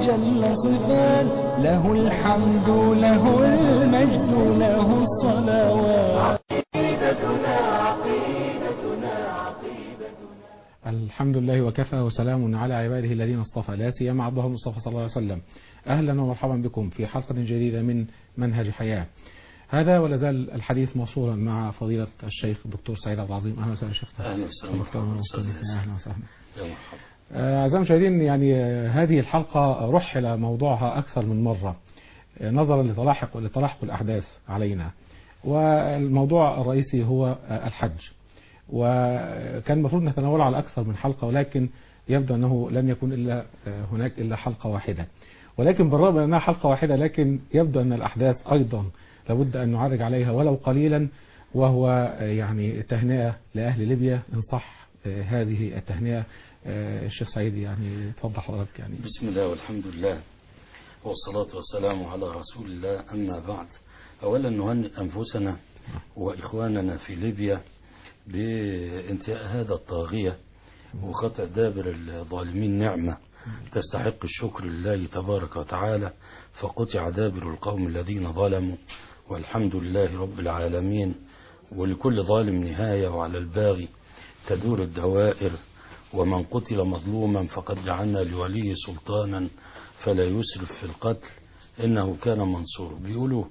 جل صفات، له الحمد له المجد له الصلوات. الحمد لله وكفى وسلام على عباده الذين اصطفى، لا سيما عبده المصطفى صلى الله عليه وسلم. أهلا ومرحبا بكم في حلقة جديدة من منهج حياة. هذا ولا زال الحديث موصولا مع فضيلة الشيخ الدكتور سعيد عبد العظيم. أهلا وسهلا شيخ. أهلا وسهلا. أهلا وسهلا. أعزائي المشاهدين، يعني هذه الحلقة رحل موضوعها أكثر من مرة نظرا لتلاحق الأحداث علينا، والموضوع الرئيسي هو الحج، وكان المفروض نتناوله على أكثر من حلقة، ولكن يبدو أنه لم يكن إلا هناك إلا حلقة واحدة. ولكن بالرغم من أنها حلقة واحدة، لكن يبدو أن الأحداث أيضا لابد أن نعرج عليها ولو قليلا، وهو يعني تهنئة لأهل ليبيا إن صح هذه التهنئة. الشيخ سعيد يعني تفضل حضرتك. يعني بسم الله والحمد لله والصلاة والسلام على رسول الله، أما بعد. أولا نهنئ أنفسنا وإخواننا في ليبيا بانتهاء هذا الطاغية وقطع دابر الظالمين، نعمة تستحق الشكر لله تبارك وتعالى، فقطع دابر القوم الذين ظلموا، والحمد لله رب العالمين. ولكل ظالم نهاية، وعلى الباغي تدور الدوائر، ومن قتل مظلوما فقد جعلنا لوليه سلطانا فلا يسرف في القتل إنه كان منصور. بيقولوا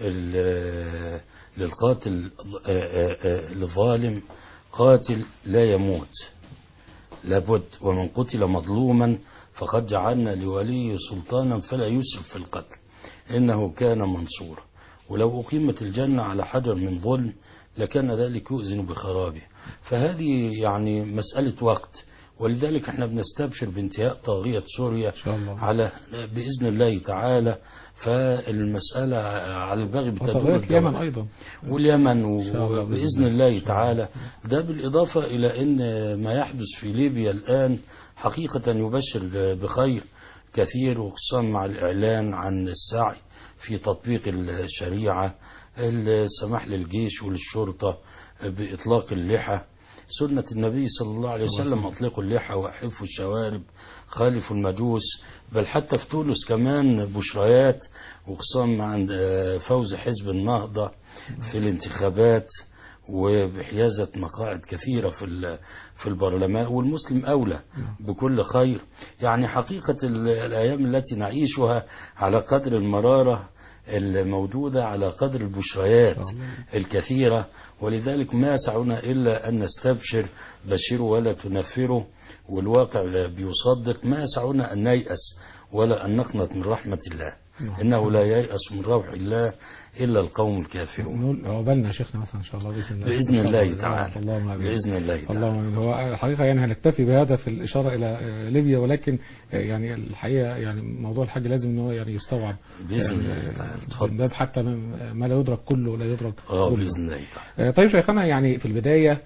للقاتل للظالم قاتل لا يموت لابد، ومن قتل مظلوما فقد جعلنا لوليه سلطانا فلا يسرف في القتل إنه كان منصورا. ولو أقيمت الجنة على حجر من ظلم لكان ذلك يؤذن بخرابه. فهذه يعني مسألة وقت، ولذلك احنا بنستبشر بانتهاء طاغية سوريا على بإذن الله تعالى. فالمسألة على الباغي بتدور اليمن أيضا، واليمن وبإذن الله تعالى. ده بالإضافة إلى أن ما يحدث في ليبيا الآن حقيقة يبشر بخير كثير، وخصوصا مع الإعلان عن السعي في تطبيق الشريعة، السماح للجيش وللشرطة بإطلاق اللحى، سنة النبي صلى الله عليه وسلم أطلقوا اللحى وأحفوا الشوارب خالفوا المجوس. بل حتى في تونس كمان بشريات، وخصوصا مع فوز حزب النهضة في الانتخابات وبحيازة مقاعد كثيرة في البرلمان، والمسلم أولى بكل خير. يعني حقيقة الأيام التي نعيشها على قدر المرارة الموجودة على قدر البشريات الكثيرة، ولذلك ما يسعنا إلا أن نستبشر، بشروا ولا تنفروا، والواقع بيصدق. ما يسعنا أن نيأس ولا أن نقنط من رحمة الله، إنه لا ييأس من روح الله إلا القوم الكافرون. عقبالنا شيخنا مثلا إن شاء الله بإذن الله تعالى. بإذن الله تعالى. اللهم. هو الحقيقة يعني هنكتفي بهذا في الإشارة إلى ليبيا، ولكن يعني الحقيقة يعني موضوع الحج لازم إنه يعني يستوعب بإذن الله تعالى. باب حتى ما لا يدرك كله لا يدرك كله. بإذن الله تعالى. طيب شيخنا، يعني في البداية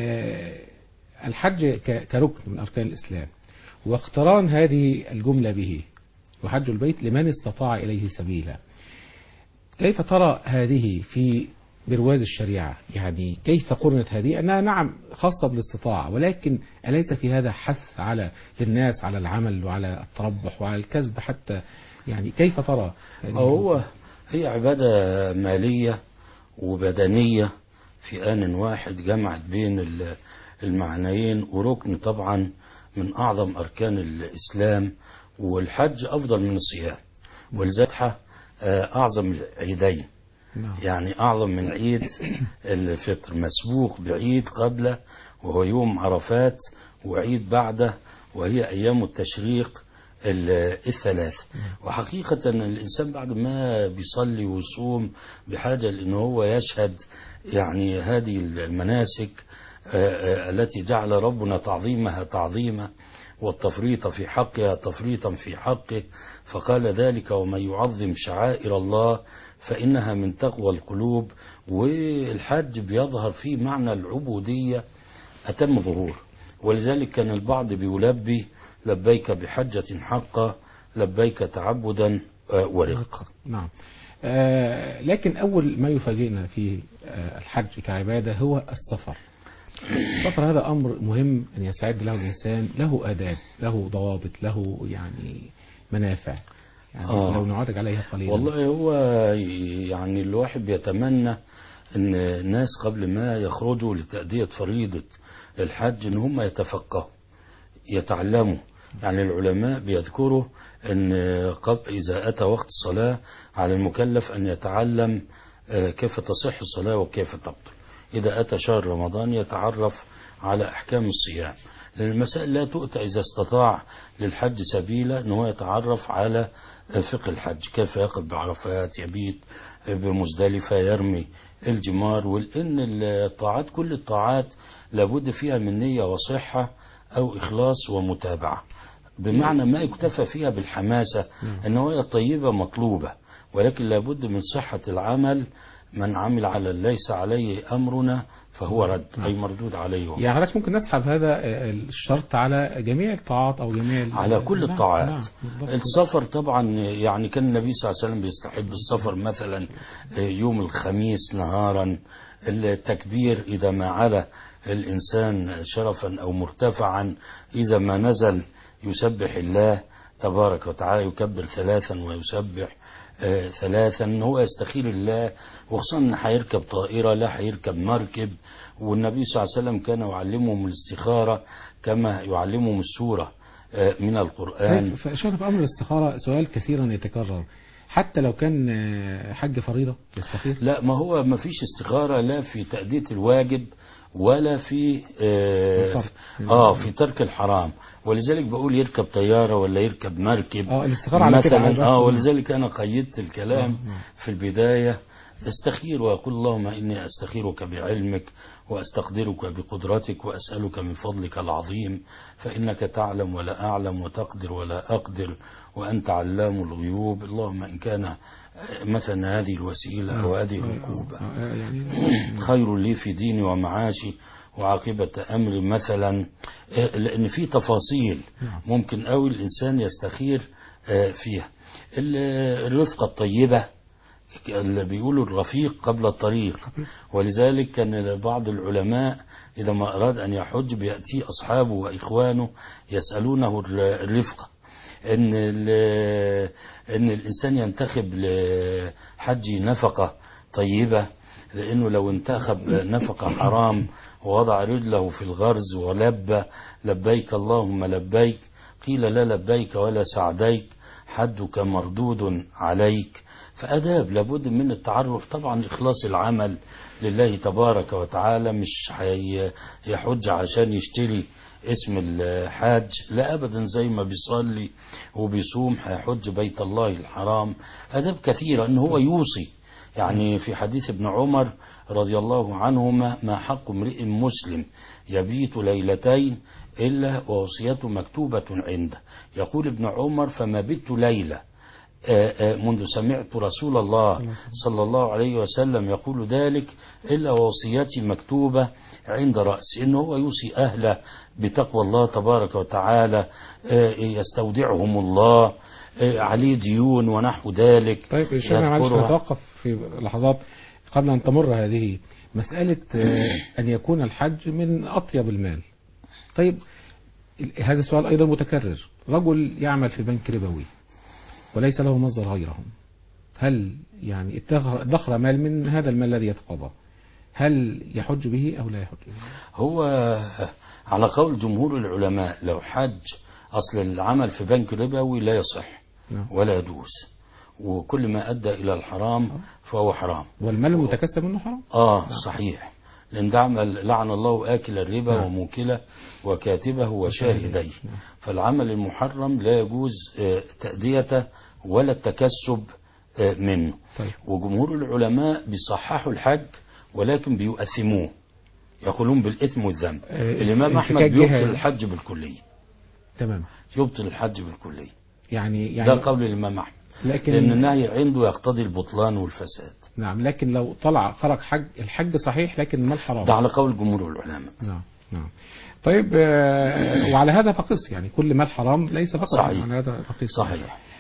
الحج كركن من أركان الإسلام، واقتران هذه الجملة به وحج البيت لمن استطاع إليه سبيلا، كيف ترى هذه في برواز الشريعة؟ يعني كيف قرنت هذه؟ أنها نعم خاصة بالاستطاعة، ولكن أليس في هذا حث على للناس على العمل وعلى التربح وعلى الكسب حتى؟ يعني كيف ترى؟ هي عبادة مالية وبدنية في آن واحد، جمعت بين المعنيين، وركن طبعا من أعظم أركان الإسلام. والحج أفضل من الصيام، ولذلك أعظم العيدين، يعني أعظم من عيد الفطر، مسبوق بعيد قبله وهو يوم عرفات، وعيد بعده وهي أيام التشريق الثلاث. وحقيقة الإنسان بعد ما بيصلي ويصوم بحاجة لأنه هو يشهد يعني هذه المناسك التي جعل ربنا تعظيمها تعظيما، والتفريط في حقها تفريطا في حقه، فقال ذلك ومن يعظم شعائر الله فإنها من تقوى القلوب. والحج بيظهر فيه معنى العبودية أتم ظهور، ولذلك كان البعض بيلبي لبيك بحجة حقا لبيك تعبدا ورقا. نعم. لكن أول ما يفاجئنا في الحج كعبادة هو السفر. السفر هذا أمر مهم أن يستعد له الإنسان، له آداب، له ضوابط، له يعني منافع يعني لو نعرج عليها قليلا. والله هو يعني الواحد بيتمنى ان الناس قبل ما يخرجوا لتأدية فريضة الحج ان هم يتفقهوا يتعلموا. يعني العلماء بيذكروا ان إذا أتى وقت الصلاة على المكلف أن يتعلم كيف تصح الصلاة وكيف تبطل. إذا أتى شهر رمضان يتعرف على أحكام الصيام، لأن المسائل لا تؤتى إذا استطاع للحج سبيلا أنه يتعرف على فقه الحج، كيف يقف بعرفات، يبيت بمزدلفة، يرمي الجمار. ولأن الطاعات كل الطاعات لابد فيها من نية وصحة أو إخلاص ومتابعة، بمعنى ما يكتفى فيها بالحماسة. النوايا الطيبة مطلوبة، ولكن لابد من صحة العمل. من عمل على ليس عليه أمرنا فهو رد، أي مردود عليه. يعني حضرتك ممكن نسحب هذا الشرط على جميع الطاعات أو جميع على كل الطاعات. السفر طبعا، يعني كان النبي صلى الله عليه وسلم بيستحب السفر مثلا يوم الخميس نهارا. التكبير إذا ما على الإنسان شرفا أو مرتفعا، إذا ما نزل يسبح الله تبارك وتعالى، يكبر 3 ويسبح 3. هو يستخير الله، وخصوصا ان هيركب طائرة لا هيركب مركب. والنبي صلى الله عليه وسلم كان يعلمهم الاستخارة كما يعلمهم السورة من القرآن. فشاف في أمر الاستخارة سؤال كثيرا يتكرر، حتى لو كان حج فريضة يستخير؟ لا، ما هو ما فيش استخارة لا في تأدية الواجب ولا في في ترك الحرام. ولذلك بقول يركب طيارة ولا يركب مركب الاستخارة على مثلا. ولذلك أنا قيدت الكلام في البداية. استخير وأقول اللهم إني أستخيرك بعلمك وأستقدرك بقدرتك وأسألك من فضلك العظيم، فإنك تعلم ولا أعلم وتقدر ولا أقدر وأنت علام الغيوب. اللهم إن كان مثلا هذه الوسيلة أو هذه الركوبة خير لي في ديني ومعاشي وعاقبة أمري مثلا. لأن في تفاصيل ممكن أوي الإنسان يستخير فيها. الرفقة الطيبة اللي بيقولوا الرفيق قبل الطريق. ولذلك كان بعض العلماء إذا ما أراد أن يحج بيأتي أصحابه وإخوانه يسألونه الرفقة، إن الإنسان ينتخب لحج نفقة طيبة، لأنه لو انتخب نفقة حرام ووضع رجله في الغرز ولبى لبيك اللهم لبيك، قيل لا لبيك ولا سعديك، حدك مردود عليك. فأداب لابد من التعرف. طبعا إخلاص العمل لله تبارك وتعالى، مش يحج عشان يشتري اسم الحاج، لا أبدا. زي ما بيصلي وبيصوم هيحج بيت الله الحرام. أداب كثيرة أنه هو يوصي. يعني في حديث ابن عمر رضي الله عنهما: ما حق امرئ مسلم يبيت ليلتين إلا ووصيته مكتوبة عنده. يقول ابن عمر: فما بت ليلة منذ سمعت رسول الله صلى الله عليه وسلم يقول ذلك إلا ووصيتي مكتوبة عند رأسي. إنه هو يوصي أهله بتقوى الله تبارك وتعالى، يستودعهم الله، عليه ديون ونحو ذلك. طيب الشيخنا معلش نتوقف في لحظات قبل أن تمر هذه مسألة أن يكون الحج من أطيب المال. طيب هذا السؤال أيضا متكرر. رجل يعمل في بنك ربوي وليس له مصدر غيره، هل يعني ادخر مال من هذا المال الذي يتقاضى، هل يحج به أو لا يحج به؟ هو على قول جمهور العلماء لو حج، أصل العمل في بنك ربوي لا يصح ولا يجوز، وكل ما أدى إلى الحرام فهو حرام، والمال المتكسب منه حرام. صحيح. لأن ده عمل لعن الله آكل الربا وموكله وكاتبه وشاهديه. فالعمل المحرم لا يجوز تأديته ولا التكسب منه. طيب. وجمهور العلماء بيصححوا الحج ولكن بيؤثموه، يقولون بالإثم والذنب. الإمام أحمد بيبطل الحج بالكلية. تمام. يبطل الحج بالكلية. يعني ده قول الإمام أحمد، لأن النهي عنده يقتضي البطلان والفساد. نعم، لكن لو خرج حج، الحج صحيح لكن المال حرام. ده على قول جمهور العلماء. نعم. طيب وعلى هذا فقس، يعني كل مال حرام ليس فقط. صحيح. على هذا فقس. صحيح.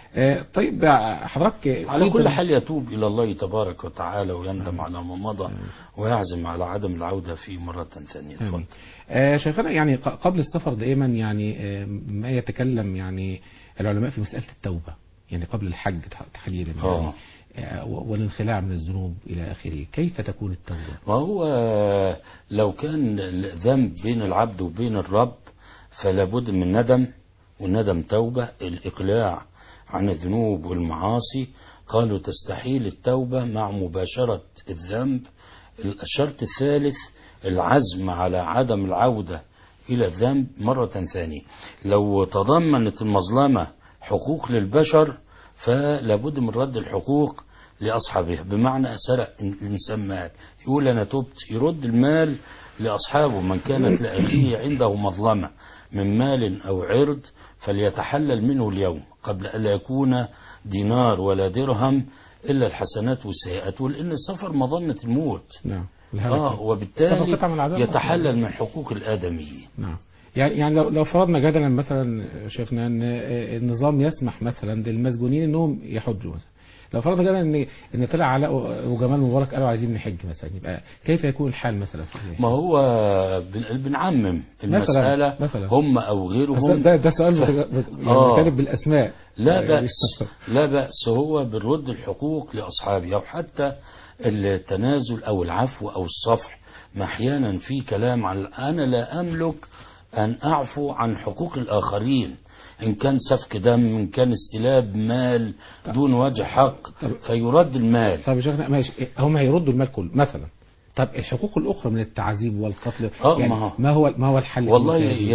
طيب حضرتك على كل حال يتوب إلى الله تبارك وتعالى ويندم على ما مضى ويعزم على عدم العودة في مرة ثانية. آمين. شيخنا يعني قبل السفر دائما يعني ما يتكلم يعني العلماء في مسألة التوبة، يعني قبل الحج تحديدا يعني والانخلاع من الذنوب إلى آخره، كيف تكون التوبة؟ وهو لو كان الذنب بين العبد وبين الرب فلا بد من ندم، والندم توبة، الإقلاع عن الذنوب والمعاصي. قالوا تستحيل التوبة مع مباشرة الذنب. الشرط الثالث العزم على عدم العودة إلى الذنب مرة ثانية. لو تضمنت المظلمة حقوق للبشر فلا بد من رد الحقوق لأصحابها. بمعنى سرق الإنسان مال، يقول أنا تبت، يرد المال لأصحابه. من كانت لأخيه عنده مظلمة من مال أو عرض فليتحلل منه اليوم قبل أن لا يكون دينار ولا درهم إلا الحسنات والسيئات، ولأن السفر مظنة الموت. نعم. وبالتالي يتحلل من حقوق الآدميين. نعم. يعني لو فرضنا جدلا مثلا شفنا ان النظام يسمح مثلا للمسجونين انهم يحجوا مثلا، لو فرضنا جدلا ان طلع علاء وجمال مبارك قالوا عايزين نحج مثلا، يبقى كيف يكون الحال مثلا؟ ما هو بنعمم المسألة مثلاً. هم او غيرهم ده سؤال يعني كاتب بالاسماء. لا بأس لا بأس، هو بنرد الحقوق لأصحابها، وحتى التنازل أو العفو أو الصفح. ما أحيانا في كلام عن أنا لا أملك أن أعفو عن حقوق الآخرين، إن كان سفك دم، إن كان استلاب مال دون وجه حق فيرد المال. طب يا شيخنا ماشي، هم هيردوا المال كله مثلا، طب الحقوق الأخرى من التعذيب والقتل يعني ما هو الحل؟ والله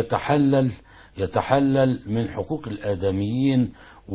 يتحلل من حقوق الآدميين.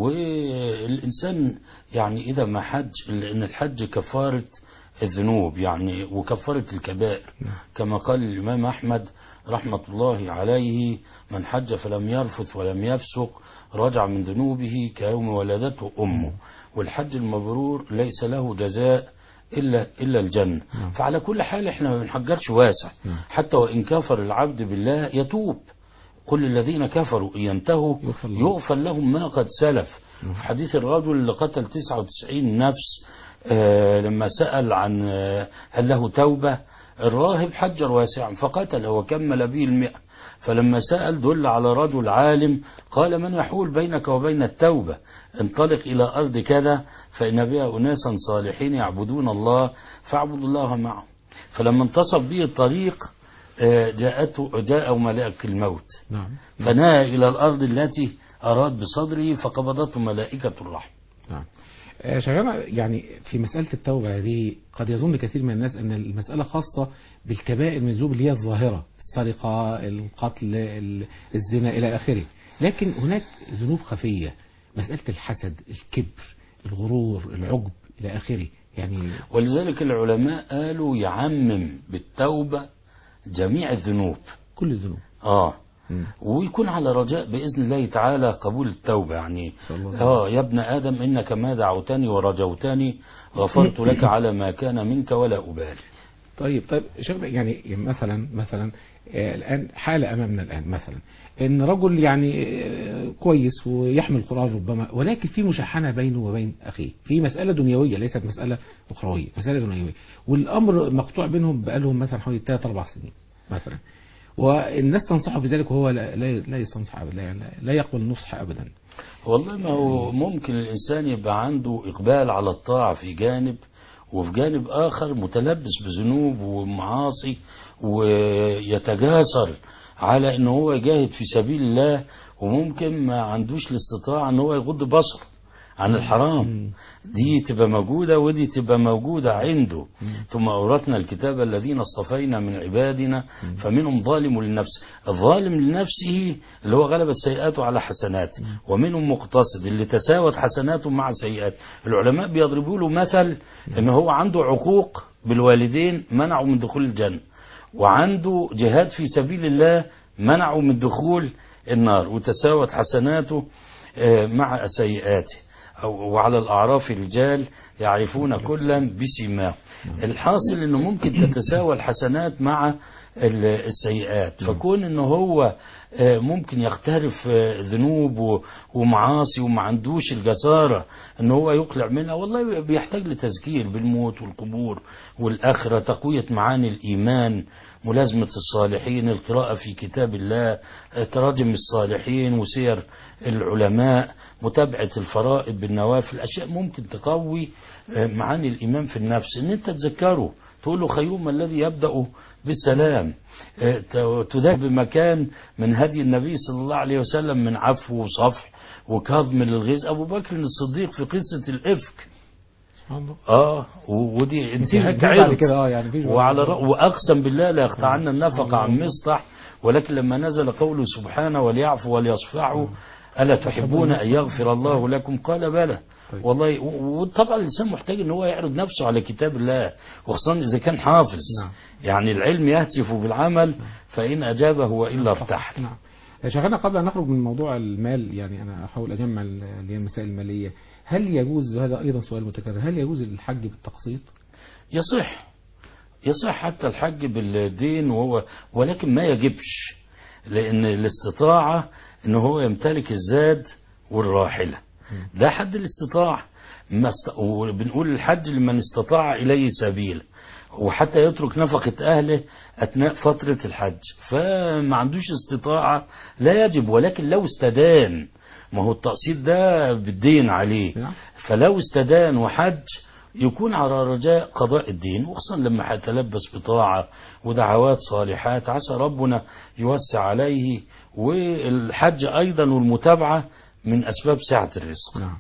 والإنسان يعني إذا ما حج، لأن الحج كفارة الذنوب يعني وكفارة الكبائر، كما قال الإمام أحمد رحمة الله عليه: من حج فلم يرفث ولم يفسق رجع من ذنوبه كيوم ولدته أمه. والحج المبرور ليس له جزاء إلا الجنة. فعلى كل حال احنا ما بنحجرش واسع، حتى وإن كفر العبد بالله يتوب. كل الذين كفروا ينتهوا يغفر لهم ما قد سلف. في حديث الرجل اللي قتل 99 نفس لما سأل عن هل له توبة، الراهب حجر واسعا فقتل وكمل به 100. فلما سأل دل على رجل عالم قال: من يحول بينك وبين التوبة؟ انطلق إلى أرض كذا فإن بها أناسا صالحين يعبدون الله فاعبدوا الله معهم. فلما انتصف به الطريق جاء ملائكة الموت فنهى إلى الأرض التي أراد بصدره فقبضته ملائكة الرحمة. نعم. شغالة يعني في مسألة التوبة هذه قد يظن كثير من الناس أن المسألة خاصة بالكبائر من الذنوب اللي هي الظاهرة، السرقة، القتل، الزنا إلى آخره، لكن هناك ذنوب خفية، مسألة الحسد، الكبر، الغرور، العجب إلى آخره يعني. ولذلك العلماء قالوا يعمم بالتوبة جميع الذنوب، كل الذنوب. ويكون على رجاء بإذن الله تعالى قبول التوبة يعني. يا ابن آدم إنك ما دعوتني ورجوتني غفرت لك على ما كان منك ولا أبالي. طيب شيخنا يعني مثلا الآن حالة أمامنا الآن مثلا إن رجل يعني كويس ويحمل القرآن ربما، ولكن في مشاحنة بينه وبين أخيه في مسألة دنيوية ليست مسألة أخروية، مسألة دنيوية، والأمر مقطوع بينهم بقالهم مثلا حوالي 3-4 سنين مثلا، والناس تنصحه بذلك وهو لا يستنصح أبدا، لا يقبل النصح أبدا. والله ما هو ممكن الإنسان يبقى عنده إقبال على الطاعة في جانب، وفي جانب آخر متلبس بذنوب ومعاصي ويتجاسر على أنه هو يجاهد في سبيل الله، وممكن ما عندوش الاستطاعة أنه هو يغض بصره عن الحرام. دي تبقى موجودة ودي تبقى موجودة عنده. ثم أورثنا الكتاب الذين اصطفينا من عبادنا فمنهم ظالم للنفس. الظالم لنفسه اللي هو غلبت سيئاته على حسناته، ومنهم مقتصد اللي تساوت حسناته مع سيئاته. العلماء بيضربوا له مثل ان هو عنده عقوق بالوالدين منعوا من دخول الجنة، وعنده جهاد في سبيل الله منعوا من دخول النار، وتساوت حسناته مع سيئاته. وعلى الأعراف رجال يعرفون كلا بسيماهم. الحاصل أنه ممكن تتساوى الحسنات مع السيئات. فكون ان هو ممكن يقترف ذنوب ومعاصي وما عندوش الجسارة ان هو يقلع منها، والله بيحتاج لتذكير بالموت والقبور والآخرة، تقوية معاني الإيمان، ملازمة الصالحين، القراءة في كتاب الله، تراجم الصالحين وسير العلماء، متابعة الفرائض بالنوافل، أشياء ممكن تقوي معاني الإيمان في النفس. ان انت تذكره، تقول له خيرهما الذي يبدأ بالسلام، تذكر بمكان من هدي النبي صلى الله عليه وسلم من عفو وصفح وكظم للغيظ. أبو بكر الصديق في قصة الإفك ودي انتهت بعد كده يعني واقسم بالله لا يقطعن النفقه عن مصطح، ولكن لما نزل قوله سبحانه وليعفوا وليصفحوا ألا تحبون أن يغفر الله لكم قال بلى. والله وطبعا الإنسان محتاج أن هو يعرض نفسه على كتاب الله، وخصوصا إذا كان حافظ. يعني العلم يهتف بالعمل، فإن أجابه وإلا ارتحل. شيخنا قبل أن نخرج من موضوع المال، يعني أنا أحاول أجمع المسائل المالية، هل يجوز، هذا أيضا سؤال متكرر، هل يجوز الحج بالتقسيط؟ يصح حتى الحج بالدين، ولكن ما يجبش، لأن الاستطاعة أنه هو يمتلك الزاد والراحلة، ده حد الاستطاعة. وبنقول الحج لمن استطاع إليه سبيل، وحتى يترك نفقة أهله أثناء فترة الحج. فما عندوش استطاعة لا يجب، ولكن لو استدان، ما هو التقسيط ده بالدين عليه، فلو استدان وحج يكون على رجاء قضاء الدين، وخصوصا لما هيتلبس بطاعة ودعوات صالحات عسى ربنا يوسع عليه. والحج أيضا والمتابعة من أسباب سعة الرزق.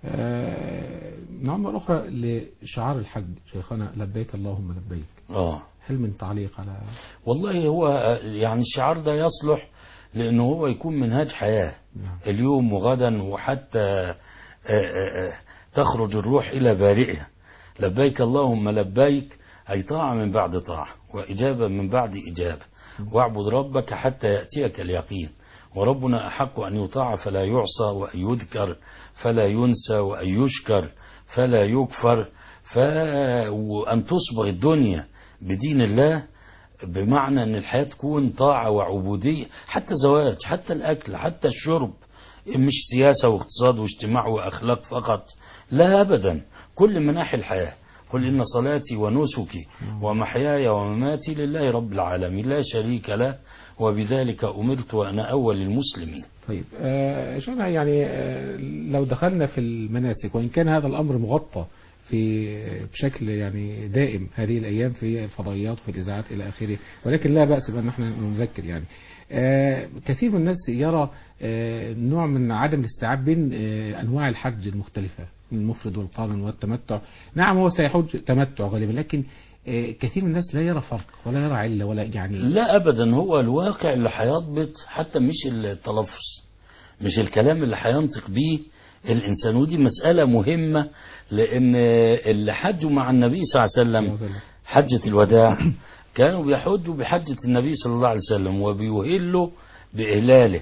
نعم. الأخرى لشعار الحج شيخنا لبيك اللهم لبيك، هل من تعليق على؟ والله هو يعني الشعار ده يصلح لأنه هو يكون منهاج حياة اليوم وغدا، وحتى تخرج الروح إلى بارئها. لبيك اللهم لبيك، أي طاعة من بعد طاعة، وإجابة من بعد إجابة، واعبد ربك حتى يأتيك اليقين. وربنا أحق أن يطاع فلا يعصى، وأن يذكر فلا ينسى، وأن يشكر فلا يكفر. وأن تصبغ الدنيا بدين الله، بمعنى أن الحياة تكون طاعة وعبودية، حتى زواج، حتى الأكل، حتى الشرب، مش سياسة واقتصاد واجتماع وأخلاق فقط، لا أبدا، كل مناحي الحياة. قل إن صلاتي ونسكي ومحياي ومماتي لله رب العالمين لا شريك له وبذلك أمرت وأنا أول المسلمين. طيب شيخنا، يعني لو دخلنا في المناسك، وإن كان هذا الأمر مغطى بشكل يعني دائم هذه الأيام في الفضائيات وفي الإذاعات إلى آخره، ولكن لا بأس بأن احنا نذكر. يعني كثير من الناس يرى نوع من عدم الاستيعاب بين أنواع الحج المختلفة، المفرد والقارن والتمتع. نعم هو سيحج تمتع غالبا، لكن كثير من الناس لا يرى فرق ولا يرى علة ولا يعني. لا أبدا، هو الواقع اللي هيضبط، حتى مش التلفظ، مش الكلام اللي هينطق به الإنسان. ودي مسألة مهمة، لأن اللي حجوا مع النبي صلى الله عليه وسلم حجة الوداع كانوا بيحجوا بحجة النبي صلى الله عليه وسلم وبيهلوا بإهلاله،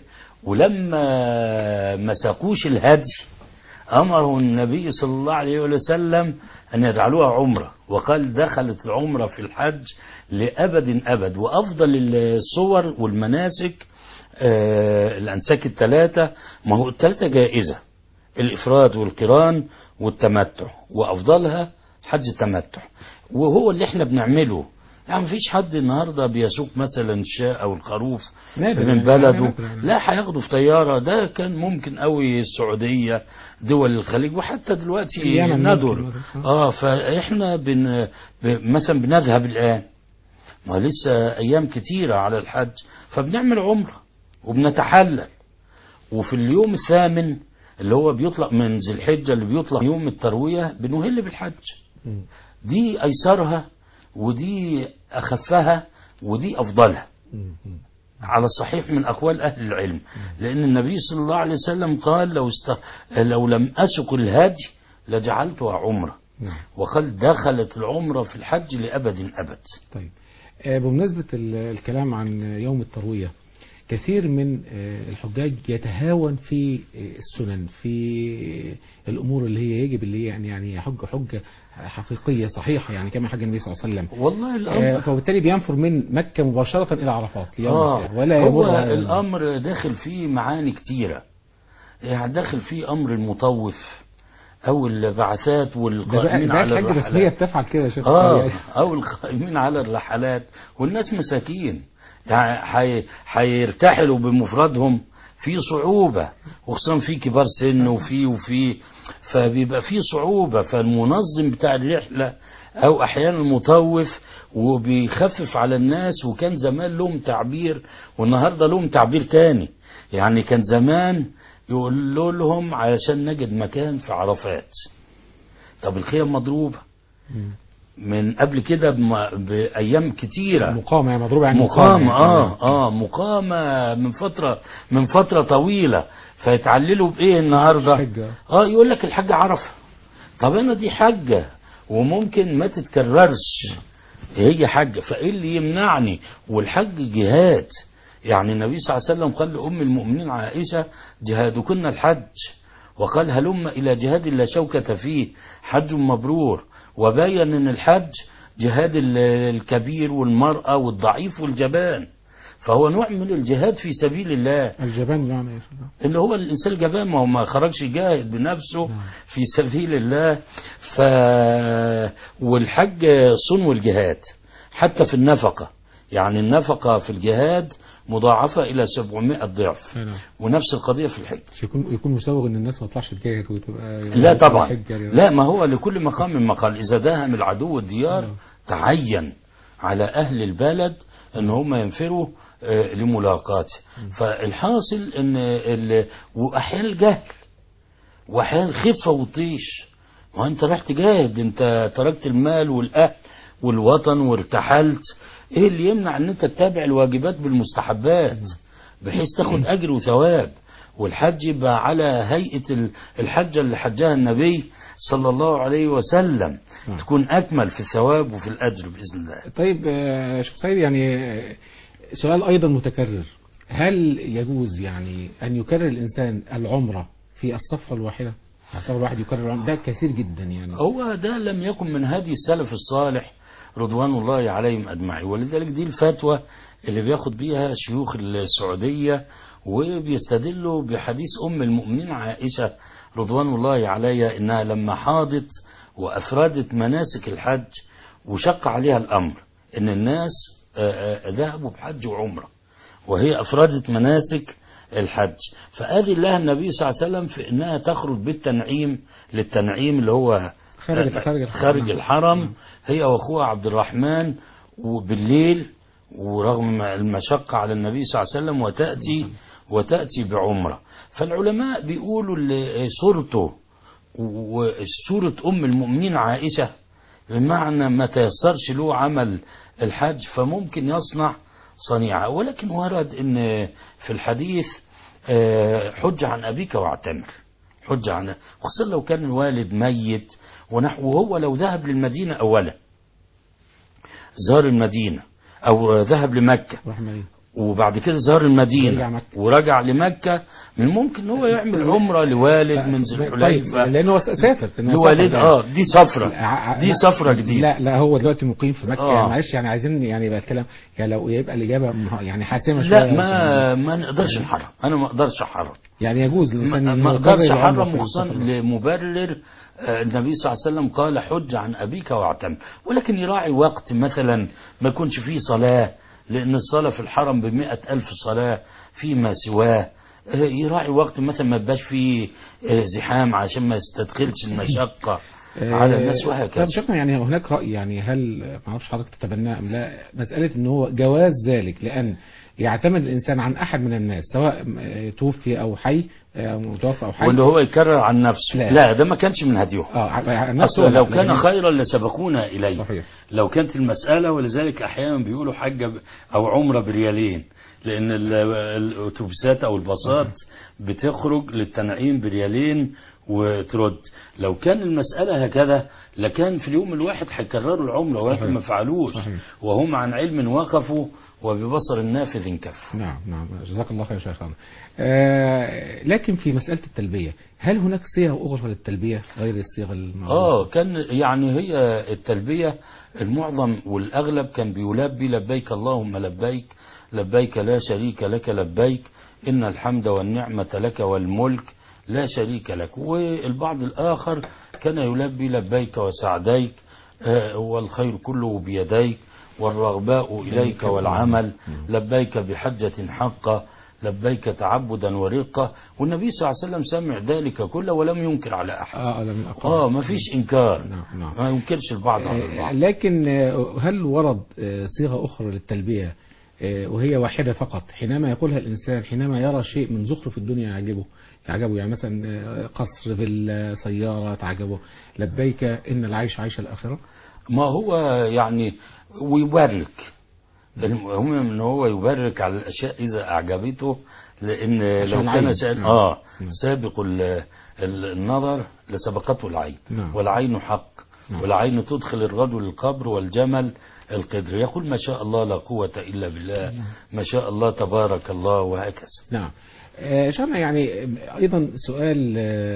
ولما مسكوش الهدي أمره النبي صلى الله عليه وسلم أن يجعلوها عمرة، وقال دخلت العمرة في الحج لأبد أبد. وأفضل الصور والمناسك الأنساك الثلاثة، ما هو الثلاثة جائزة، الإفراد والقران والتمتع، وأفضلها حج التمتع، وهو اللي احنا بنعمله. يعني مفيش حد النهاردة بيسوق مثلا الشاء أو الخروف من بلده، لا هياخده في طيارة. ده كان ممكن قوي السعودية، دول الخليج، وحتى دلوقتي ندر. فإحنا مثلا بنذهب الآن، ما لسه أيام كتيرة على الحج، فبنعمل عمرة وبنتحلل، وفي اليوم الثامن اللي هو بيطلق من ذي الحجة، اللي بيطلق يوم التروية، بنهل بالحج. دي أيسرها، ودي أخفها، ودي أفضلها على الصحيح من أقوال أهل العلم، لأن النبي صلى الله عليه وسلم قال لو لم أسك الهدي لجعلتها عمرة، وقال دخلت العمرة في الحج لأبد أبد. طيب بمناسبة الكلام عن يوم التروية، كثير من الحجاج يتهاون في السنن، في الأمور اللي هي يجب اللي هي يعني يحج حجة حقيقية صحيحة، يعني كما حج النبي صلى الله عليه وسلم. والله الأمر فبالتالي بينفر من مكة مباشرة إلى عرفات ولا هو يمر الأمر داخل فيه معاني كتيرة، يعني داخل فيه أمر المطوف أو البعثات والقائمين على الرحلات. الحج رسمية بتفعل كده يا شيخ. أو القائمين على الرحلات، والناس مساكين يعني هيرتحلوا بمفردهم في صعوبة، وخصوصا في كبار سن وفي فبيبقى في صعوبة. فالمنظم بتاع الرحلة أو أحيانا المطوف وبيخفف على الناس. وكان زمان لهم تعبير والنهاردة لهم تعبير تاني. يعني كان زمان يقولوا لهم علشان نجد مكان في عرفات. طب الخيم مضروبة من قبل كده بأيام كتيرة، مقامة يعني مضروبة، يعني مقامة مقامة من فترة طويلة. فيتعللوا بإيه النهاردة؟ يقول لك الحج عرفة. طب أنا دي حجة وممكن ما تتكررش، هي حجة، فإيه اللي يمنعني؟ والحج جهاد. يعني النبي صلى الله عليه وسلم قال لأم المؤمنين عائشة جهادكن الحج، وقال هلم إلى جهاد لا شوكة فيه حج مبرور. وبين أن الحج جهاد الكبير والمرأة والضعيف والجبان، فهو نوع من الجهاد في سبيل الله. الجبان يعني اللي هو الإنسان الجبان، ما هو ما خرجش يجاهد بنفسه في سبيل الله. والحج صنو الجهاد حتى في النفقة. يعني النفقة في الجهاد مضاعفة إلى 700 ضعف. ونفس القضية في الحج. يكون مسوغ ان الناس ما تطلعش تجاهد وتبقى لا طبعا، لا، ما هو لكل مقام مقال. إذا داهم العدو الديار تعين على أهل البلد ان هم ينفروا لملاقاته. فالحاصل ان واحيانا الجهل واحيانا الخفة والطيش. وانت راح تجاهد، انت تركت المال والاهل والوطن وارتحلت. ايه اللي يمنع ان انت تتابع الواجبات بالمستحبات بحيث تاخد اجر وثواب؟ والحج يبقى على هيئة الحجة اللي حجها النبي صلى الله عليه وسلم، تكون اكمل في الثواب وفي الاجر باذن الله. طيب شيخ سيد، يعني سؤال ايضا متكرر: هل يجوز يعني ان يكرر الانسان العمرة في السفرة الواحدة؟ السفرة الواحد يكرر العمرة، ده كثير جدا يعني. هو ده لم يكن من هدي السلف الصالح رضوان الله عليهم أجمعين. ولذلك دي الفتوى اللي بياخد بيها شيوخ السعودية، وبيستدلوا بحديث أم المؤمنين عائشة رضوان الله عليها إنها لما حاضت وأفردت مناسك الحج وشق عليها الأمر إن الناس ذهبوا بحج وعمرة، وهي أفردت مناسك الحج، فأذن لها النبي صلى الله عليه وسلم في أنها تخرج بالتنعيم للتنعيم اللي هو خارج الحرم، هي واخوها عبد الرحمن، وبالليل، ورغم المشقة على النبي صلى الله عليه وسلم، وتأتي بعمرة. فالعلماء بيقولوا صورته وصورة أم المؤمنين عائشة بمعنى ما تيسرش له عمل الحج فممكن يصنع صنيعة. ولكن ورد ان في الحديث حج عن أبيك واعتمر، حج عن، خصوصا لو كان الوالد ميت ونحوه. هو لو ذهب للمدينة أولا، زار المدينة أو ذهب لمكة وبعد كده زار المدينة ورجع لمكة، من ممكن هو يعمل عمرة لوالد من ذي الحليفة، لأنه سافر لوالد. دي سفرة جديدة. لا هو دلوقتي مقيم في مكة. يعني معلش، يعني عايزين يعني يبقى الكلام، يعني لو يبقى الإجابة يعني حاسمة شوية. لا، ما نقدرش نحرم. أنا ما أقدرش أحرم. يعني يجوز ما أقدرش أحرم، خصوصا لمبرر النبي صلى الله عليه وسلم قال حج عن أبيك واعتمر. ولكن يراعي وقت مثلا ما يكونش فيه صلاة، لأن الصلاة في الحرم ب100,000 صلاة فيما سواه. يراعي وقت مثلا ما يبقاش فيه زحام عشان ما يستدخلش المشقة على الناس وهكذا. طب شكرا. يعني هناك رأي، يعني هل ما اعرفش حضرتك تتبناه ام لا، مسألة ان هو جواز ذلك، لأن يعتمد الإنسان عن أحد من الناس سواء توفي أو حي، متوفى أو حي، وإن هو يكرر عن نفسه. لا ده ما كانش من هديه. أصلا لو كان خيرا لسبقونا إليه. صحيح. لو كانت المسألة، ولذلك أحيانا بيقولوا حج أو عمرة بريالين، لأن الأتوبيسات أو الباصات بتخرج للتنعيم بريالين وترد. لو كان المسألة هكذا لكان في اليوم الواحد هيكرروا العمرة، ولكن ما فعلوش، وهم عن علم وقفوا وببصر نافذ كفوا. نعم نعم، جزاك الله خير شيخنا. لكن في مسألة التلبية، هل هناك صيغ أخرى للتلبية غير الصيغ المعروفة؟ كان يعني هي التلبية المعظم والأغلب كان بيلبي لبيك اللهم لبيك، لبيك لا شريك لك لبيك، إن الحمد والنعمة لك والملك لا شريك لك. والبعض الآخر كان يلبي لبيك وسعديك، والخير كله بيديك، والرغباء إليك والعمل، لبيك بحجة حقة، لبيك تعبدا ورقة. والنبي صلى الله عليه وسلم سمع ذلك كله ولم ينكر على أحد. ما فيش إنكار. ما ينكرش البعض على البعض. لكن هل ورد صيغة أخرى للتلبية وهي واحدة فقط حينما يقولها الإنسان حينما يرى شيء من زخرف الدنيا يعجبه، يعني مثلا قصر في السيارة تعجبه، لبيك إن العيش عيش الآخرة؟ ما هو يعني ويبارك، المهم ان هو يبارك على الاشياء اذا اعجبته، لان لو كان شيئا سابق النظر لسبقته العين. والعين حق، والعين تدخل الرجل القبر والجمل القدر. يقول ما شاء الله لا قوة الا بالله، ما شاء الله تبارك الله، وهكذا. نعم. شرنا يعني ايضا سؤال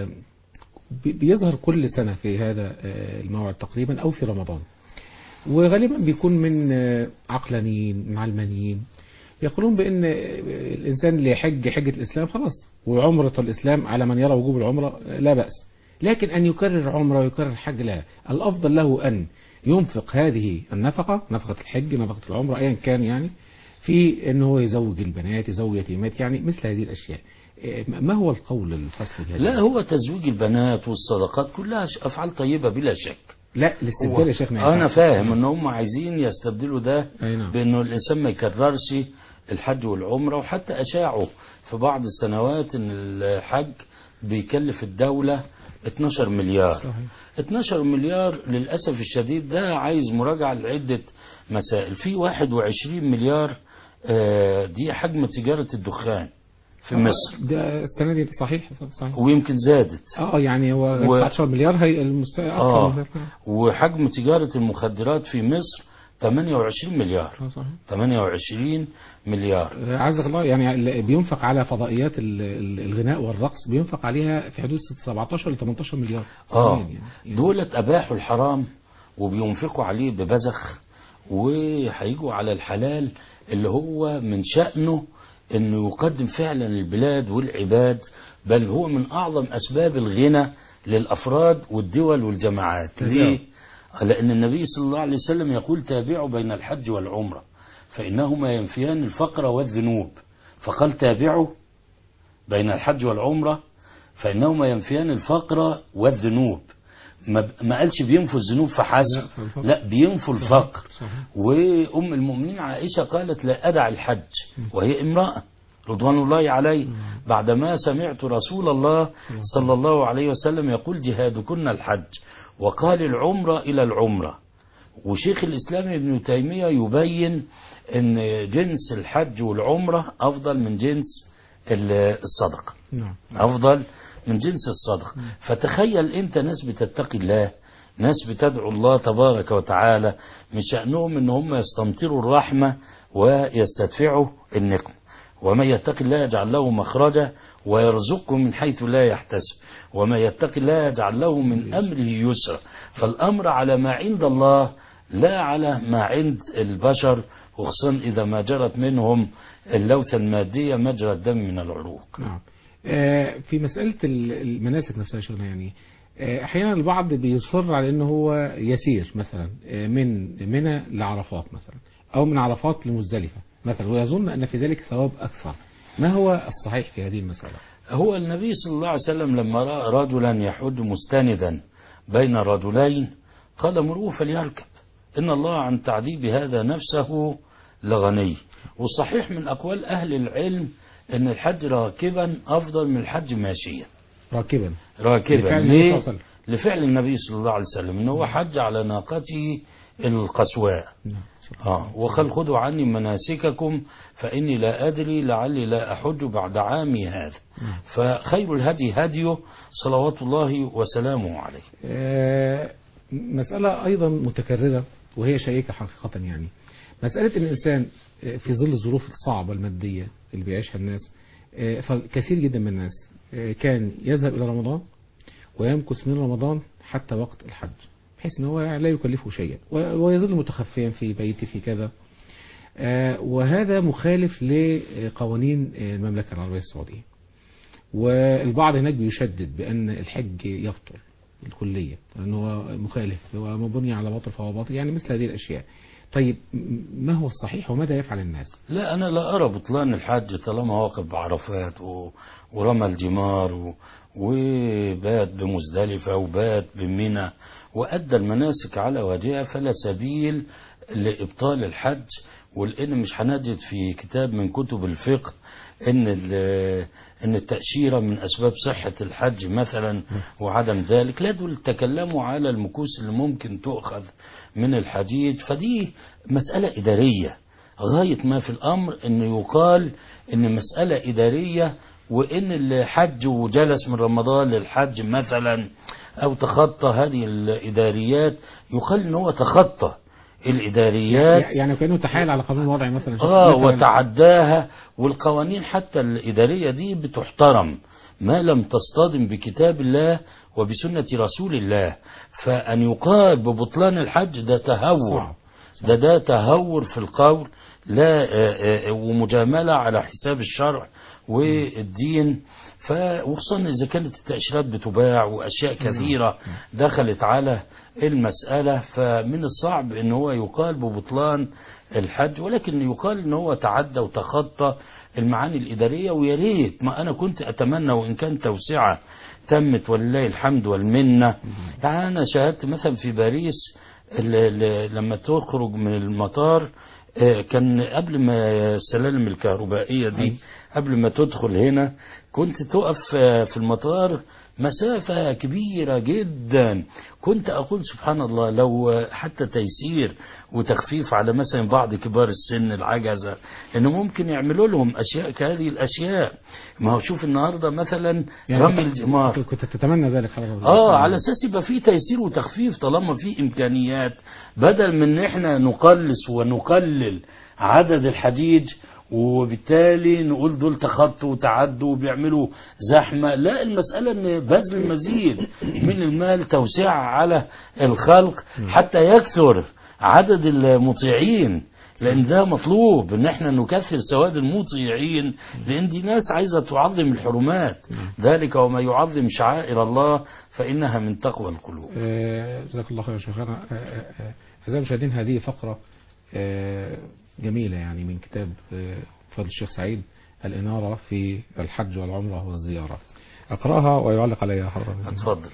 بيظهر كل سنة في هذا الموعد تقريبا او في رمضان، وغالبا بيكون من عقلانيين من علمانيين يقولون بأن الإنسان اللي يحج حجة الإسلام خلاص، وعمرة الإسلام على من يرى وجوب العمرة لا بأس، لكن أن يكرر عمرة ويكرر حج لا، الأفضل له أن ينفق هذه النفقة، نفقة الحج نفقة العمرة أيا كان، يعني في أنه يزوج البنات يزوج يتيمات، يعني مثل هذه الأشياء. ما هو القول الفصل هذا؟ لا، هو تزويج البنات والصدقات كلها أفعال طيبة بلا شك. لا الاستبدال يا شيخنا، انا فاهم ان هم عايزين يستبدلوا ده بانه الانسان ما يكررش الحج والعمره. وحتى اشاعوا في بعض السنوات ان الحج بيكلف الدوله 12 مليار. صحيح. 12 مليار للاسف الشديد ده عايز مراجعه لعده مسائل. في 21 مليار دي حجم تجاره الدخان في مصر ده السنة دي. صحيح. ويمكن زادت. يعني هو 19 مليار هي أكثر. وحجم تجارة المخدرات في مصر 28 مليار. صحيح. 28 مليار. عزك الله، يعني بينفق على فضائيات الغناء والرقص بينفق عليها في حدود 17 ل 18 مليار. يعني دولت أباحوا الحرام وبينفقوا عليه ببذخ، وهيجوا على الحلال اللي هو من شأنه انه يقدم فعلا البلاد والعباد، بل هو من اعظم اسباب الغنى للافراد والدول والجماعات. ليه؟ لان النبي صلى الله عليه وسلم يقول تابعوا بين الحج والعمرة فانهما ينفيان الفقر والذنوب. فقال تابعوا بين الحج والعمرة فانهما ينفيان الفقر والذنوب. ما قالش بينفوا الذنوب فحسب، لا بينفوا الفقر. وأم المؤمنين عائشة قالت لا أدع الحج وهي امرأة رضوان الله عليه بعدما سمعت رسول الله صلى الله عليه وسلم يقول جهادكن الحج، وقال العمرة إلى العمرة. وشيخ الإسلام ابن تيمية يبين أن جنس الحج والعمرة أفضل من جنس الصدقة، أفضل من جنس الصدقة. فتخيل انت ناس بتتقي الله، ناس بتدعو الله تبارك وتعالى، من شأنهم ان هم يستمطروا الرحمة ويستدفعوا النقم. وما يتقي الله يجعل له مخرجا ويرزقه من حيث لا يحتسب، وما يتقي الله يجعل له من أمره يسرا. فالأمر على ما عند الله لا على ما عند البشر، وخصوصا إذا ما جرت منهم اللوثة المادية مجرى الدم من العروق. نعم. في مسألة المناسك نفسها شغلة، يعني أحيانا البعض بيصر على أنه هو يسير مثلا من منى لعرفات مثلا، أو من عرفات لمزدلفة مثلا، ويظن أن في ذلك ثواب أكثر. ما هو الصحيح في هذه المسألة؟ هو النبي صلى الله عليه وسلم لما رأى رجلا يحج مستندا بين رجلين قال مروه فليركب، إن الله عن تعذيب هذا نفسه لغني. والصحيح من أقوال أهل العلم أن الحج راكبا أفضل من الحج ماشيا. راكبا ليه؟ لفعل النبي صلى الله عليه وسلم أنه حج على ناقته القسواء، وقال خذوا عني مناسككم فإني لا أدري لعلي لا أحج بعد عامي هذا. فخير الهدي هديه صلوات الله وسلامه عليه. مسألة أيضا متكررة وهي شائكة حقيقة، يعني مسألة أن الإنسان في ظل الظروف الصعبة المادية اللي بيعيشها الناس، فكثير جدا من الناس كان يذهب إلى رمضان ويمكث من رمضان حتى وقت الحج، بحيث أنه هو لا يكلفه شيئا ويظل متخفيا في بيته في كذا. وهذا مخالف لقوانين المملكة العربية السعودية، والبعض هناك بيشدد بأن الحج يبطل الكلية لأنه هو مخالف وما بني على باطل فهو باطل، يعني مثل هذه الأشياء. طيب ما هو الصحيح وماذا يفعل الناس؟ لا، أنا لا أرى بطلان الحج طالما واقف بعرفات ورمى الجمار وبات بمزدلفة وبات بمنى وأدى المناسك على وجهها، فلا سبيل لإبطال الحج. ولأن مش هنجد في كتاب من كتب الفقه إن التأشيرة من أسباب صحة الحج مثلا وعدم ذلك. لا، دول تكلموا على المكوس اللي ممكن تؤخذ من الحجيج، فدي مسألة إدارية غاية ما في الأمر. إنه يقال إن مسألة إدارية، وإن اللي حج وجلس من رمضان للحج مثلا أو تخطى هذه الإداريات يقال إن هو تخطى الإداريات، يعني كأنه تحايل على قانون وضعي مثلا وتعداها. والقوانين حتى الإدارية دي بتحترم ما لم تصطدم بكتاب الله وبسنة رسول الله. فأن يقال ببطلان الحج ده تهور، ده تهور في القول، لا ومجاملة على حساب الشرع والدين. وخصوصا إذا كانت التأشيرات بتباع وأشياء كثيرة دخلت على المسألة، فمن الصعب أن هو يقال ببطلان الحج، ولكن يقال أن هو تعدى وتخطى المعاني الإدارية. ويا ريت، ما أنا كنت أتمنى وإن كان توسعة تمت ولله الحمد والمنة. يعني أنا شاهدت مثلا في باريس لما تخرج من المطار، كان قبل ما السلالم الكهربائية دي قبل ما تدخل هنا كنت تقف في المطار مسافة كبيرة جدا. كنت أقول سبحان الله، لو حتى تيسير وتخفيف على مثلا بعض كبار السن العجزة، إنه ممكن يعملوا لهم أشياء كهذه الأشياء. ما هو شوف النهاردة مثلا يعني رمي الجمار، كنت تتمنى ذلك حضرتك؟ على أساس يبقى في تيسير وتخفيف طالما في إمكانيات، بدل من إحنا نقلص ونقلل عدد الحجيج وبالتالي نقول دول تخطوا وتعدوا وبيعملوا زحمة. لا، المسألة ان بذل المزيد من المال، توسيع على الخلق حتى يكثر عدد المطيعين، لان ده مطلوب ان احنا نكثر سواد المطيعين، لان دي ناس عايزة تعظم الحرمات. ذلك وما يعظم شعائر الله فإنها من تقوى القلوب. جزاك الله خير يا شيخنا. أعزائي المشاهدين، هذه فقرة جميلة يعني من كتاب فضل الشيخ سعيد الإنارة في الحج والعمرة والزيارة. أقرأها ويعلق عليها حضرتك. اتفضل.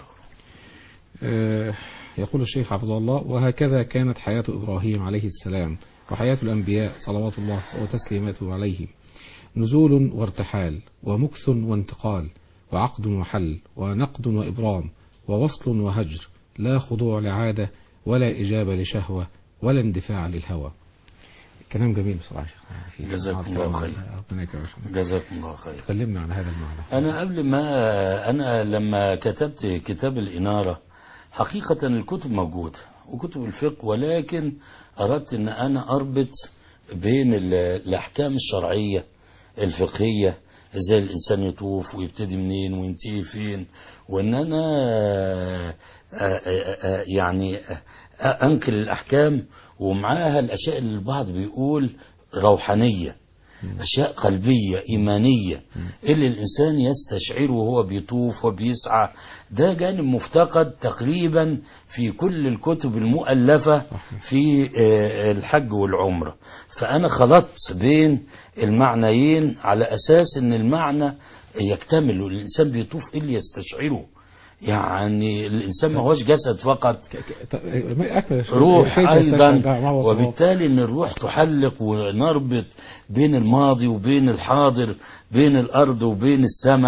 يقول الشيخ حفظه الله: وهكذا كانت حياة إبراهيم عليه السلام وحياة الأنبياء صلوات الله وتسليماته عليه، نزول وارتحال ومكث وانتقال وعقد وحل ونقد وإبرام ووصل وهجر، لا خضوع لعادة ولا إجابة لشهوة ولا اندفاع للهوى. كلام جميل بصراحة. جزاكم الله خير. جزاكم الله خير. تكلمنا عن هذا المعنى. أنا لما كتبت كتاب الإنارة، حقيقة الكتب موجودة وكتب الفقه، ولكن أردت أن أنا أربط بين الأحكام الشرعية الفقهية، ازاي الإنسان يطوف ويبتدي منين وينتهي فين، وأن أنا يعني أنقل الأحكام ومعاها الأشياء اللي البعض بيقول روحانية، أشياء قلبية إيمانية اللي الإنسان يستشعره وهو بيطوف وبيسعى. ده جانب مفتقد تقريبا في كل الكتب المؤلفة في الحج والعمرة. فأنا خلطت بين المعنيين على أساس أن المعنى يكتمل، والإنسان بيطوف اللي يستشعره. يعني الإنسان ما هوش جسد فقط، روح أيضا، وبالتالي أن الروح تحلق ونربط بين الماضي وبين الحاضر، بين الأرض وبين السماء.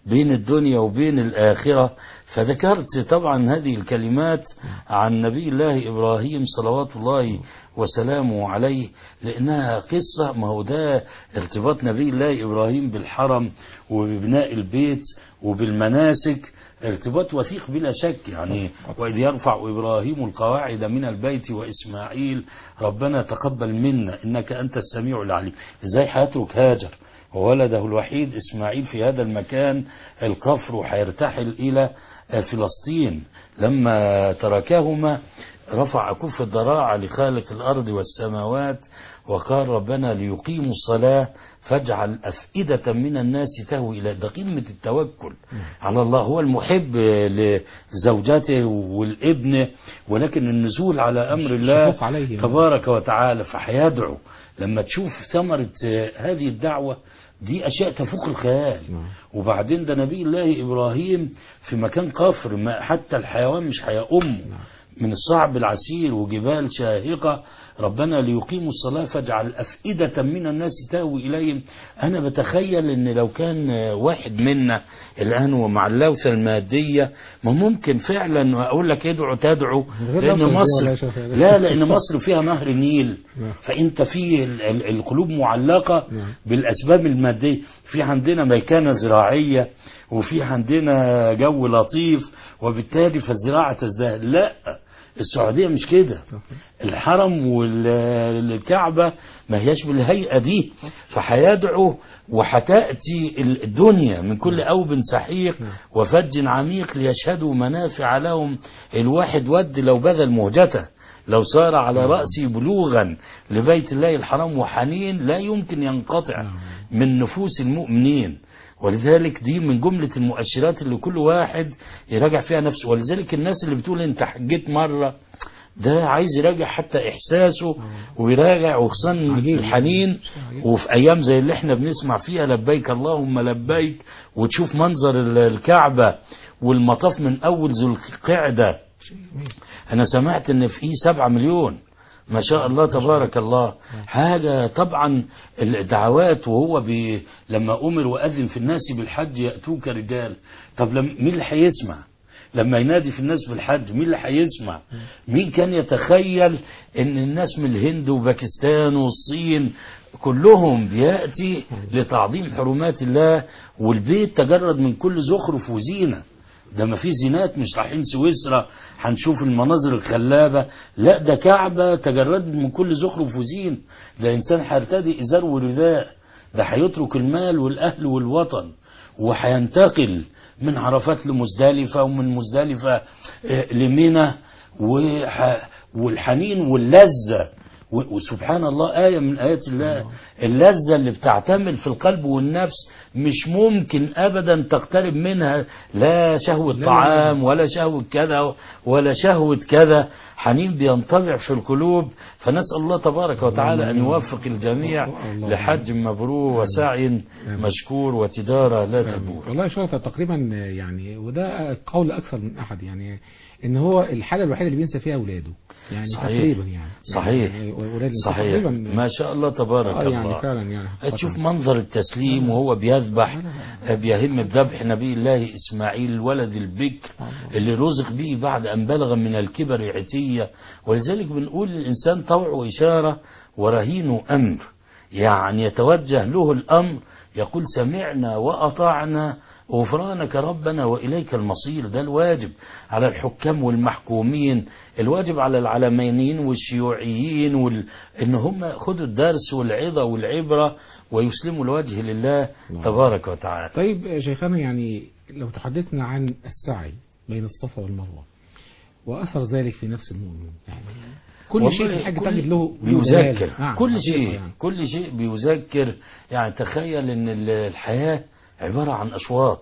بين الدنيا وبين الآخرة. فذكرت طبعا هذه الكلمات عن نبي الله إبراهيم صلوات الله وسلامه عليه، لأنها قصة. ما هو ده ارتباط نبي الله إبراهيم بالحرم وببناء البيت وبالمناسك، ارتباط وثيق بلا شك. يعني وإذ يرفع إبراهيم القواعد من البيت وإسماعيل ربنا تقبل منا إنك أنت السميع العليم. إزاي هيترك هاجر وولده الوحيد إسماعيل في هذا المكان الكفر وهيرتحل إلى فلسطين؟ لما تركهما رفع كف الضراعة لخالق الأرض والسماوات وقال ربنا ليقيموا الصلاة فاجعل أفئدة من الناس تهوي إلى. ده قمة التوكل على الله. هو المحب لزوجته والابن، ولكن النزول على أمر الله تبارك وتعالى. فهيدعو لما تشوف ثمرة هذه الدعوة دي أشياء تفوق الخيال. وبعدين ده نبي الله إبراهيم في مكان قفر، ما حتى الحيوان مش هيقوم من الصعب العسير وجبال شاهقة. ربنا ليقيموا الصلاة فاجعل أفئدة من الناس تهوي إليهم. أنا بتخيل أن لو كان واحد منا الآن ومع اللوثة المادية ما ممكن فعلا أقول لك ادعو تدعو، لأن مصر لأن مصر فيها نهر النيل، فأنت في القلوب معلقة بالأسباب المادية. في عندنا ميكنة زراعية وفي عندنا جو لطيف وبالتالي فالزراعة تزدهر. لا، السعودية مش كده. الحرم والكعبة ما هياش بالهيئة دي. فهيدعو وحتأتي الدنيا من كل أوب سحيق وفج عميق ليشهدوا منافع لهم. الواحد ود لو بذل مهجته، لو صار على رأسي بلوغا لبيت الله الحرام وحنين لا يمكن ينقطع من نفوس المؤمنين. ولذلك دي من جملة المؤشرات اللي كل واحد يراجع فيها نفسه. ولذلك الناس اللي بتقول انت حجيت مرة، ده عايز يراجع حتى إحساسه ويراجع، وخصوصا الحنين. وفي أيام زي اللي احنا بنسمع فيها لبيك اللهم لبيك، وتشوف منظر الكعبة والمطاف من أول ذو القعدة. أنا سمعت إن فيه 7 مليون ما شاء الله تبارك الله. حاجة طبعا الدعوات. وهو لما أمر وأذن في الناس بالحج يأتوك رجال. طب مين اللي هيسمع لما ينادي في الناس بالحج؟ مين اللي هيسمع؟ مين كان يتخيل ان الناس من الهند وباكستان والصين كلهم بيأتي لتعظيم حرمات الله، والبيت تجرد من كل زخرف وزينة. ده ما في زينات، مش رايحين سويسرا هنشوف المناظر الخلابة، لا ده كعبة تجرد من كل زخرف وزين. ده إنسان هيرتدي إزار ورداء، ده هيترك المال والأهل والوطن وهينتقل من عرفات لمزدلفة ومن مزدلفة لمنى، والحنين واللذة. وسبحان الله آية من آيات الله، اللذة اللي بتعتمل في القلب والنفس مش ممكن أبدا تقترب منها لا شهوة طعام ولا شهوة كذا ولا شهوة كذا. حنين بينطبع في القلوب. فنسأل الله تبارك وتعالى أن يوفق الجميع لحج مبرور وسعي مشكور وتجارة لا تبور. والله شوف تقريبا يعني، وده قول أكثر من أحد، يعني ان هو الحاله الوحيده اللي بينسى فيها اولاده يعني. صحيح. تقريبا يعني صحيح يعني صحيح ما شاء الله تبارك الله. يعني فعلا يعني تشوف منظر التسليم وهو بيذبح، بيهم بذبح نبي الله إسماعيل الولد البكر اللي رزق به بعد أن بلغ من الكبر عتية. ولذلك بنقول الإنسان طوع إشارة ورهين أمر، يعني يتوجه له الأمر يقول سمعنا وأطعنا غفرانك ربنا وإليك المصير. ده الواجب على الحكام والمحكومين، الواجب على العلمانيين والشيوعيين إن هم خدوا الدرس والعظة والعبرة ويسلموا الوجه لله تبارك وتعالى. طيب شيخنا، يعني لو تحدثنا عن السعي بين الصفا والمروة وأثر ذلك في نفس المؤمن، يعني كل شيء في الحج تجد له بيذكر كل شيء بيذكر. يعني تخيل ان الحياة عبارة عن أشواط،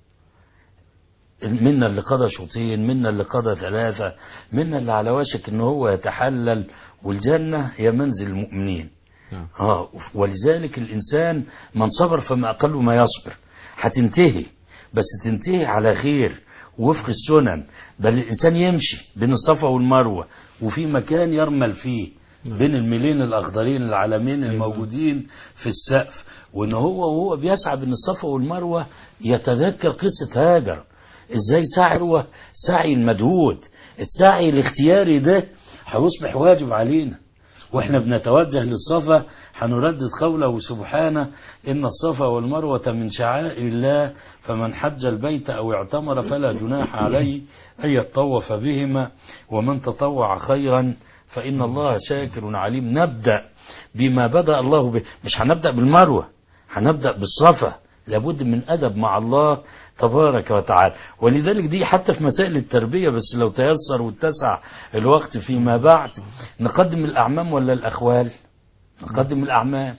منا اللي قضى شوطين، منا اللي قضى 3، منا اللي على وشك ان هو يتحلل، والجنة هي منزل المؤمنين. ولذلك الإنسان من صبر فما أقل ما يصبر. هتنتهي بس تنتهي على خير وفق السنن. بل الإنسان يمشي بين الصفا والمروة وفي مكان يرمل فيه بين الميلين الأخضرين العلمين الموجودين في السقف، وإن وهو بيسعى بين الصفا والمروة يتذكر قصة هاجر، إزاي سعى سعي المجهود، السعي الاختياري ده هيصبح واجب علينا. واحنا بنتوجه للصفا هنردد قوله سبحانه: إن الصفا والمروة من شعائر الله فمن حج البيت أو اعتمر فلا جناح عليه أن يطوف بهما ومن تطوع خيرا فإن الله شاكر عليم. نبدأ بما بدأ الله به، مش هنبدأ بالمروة، هنبدأ بالصفا. لابد من أدب مع الله تبارك وتعالى. ولذلك دي حتى في مسائل التربية، بس لو تيسر واتسع الوقت فيما بعد، نقدم الأعمام ولا الأخوال؟ نقدم الأعمام.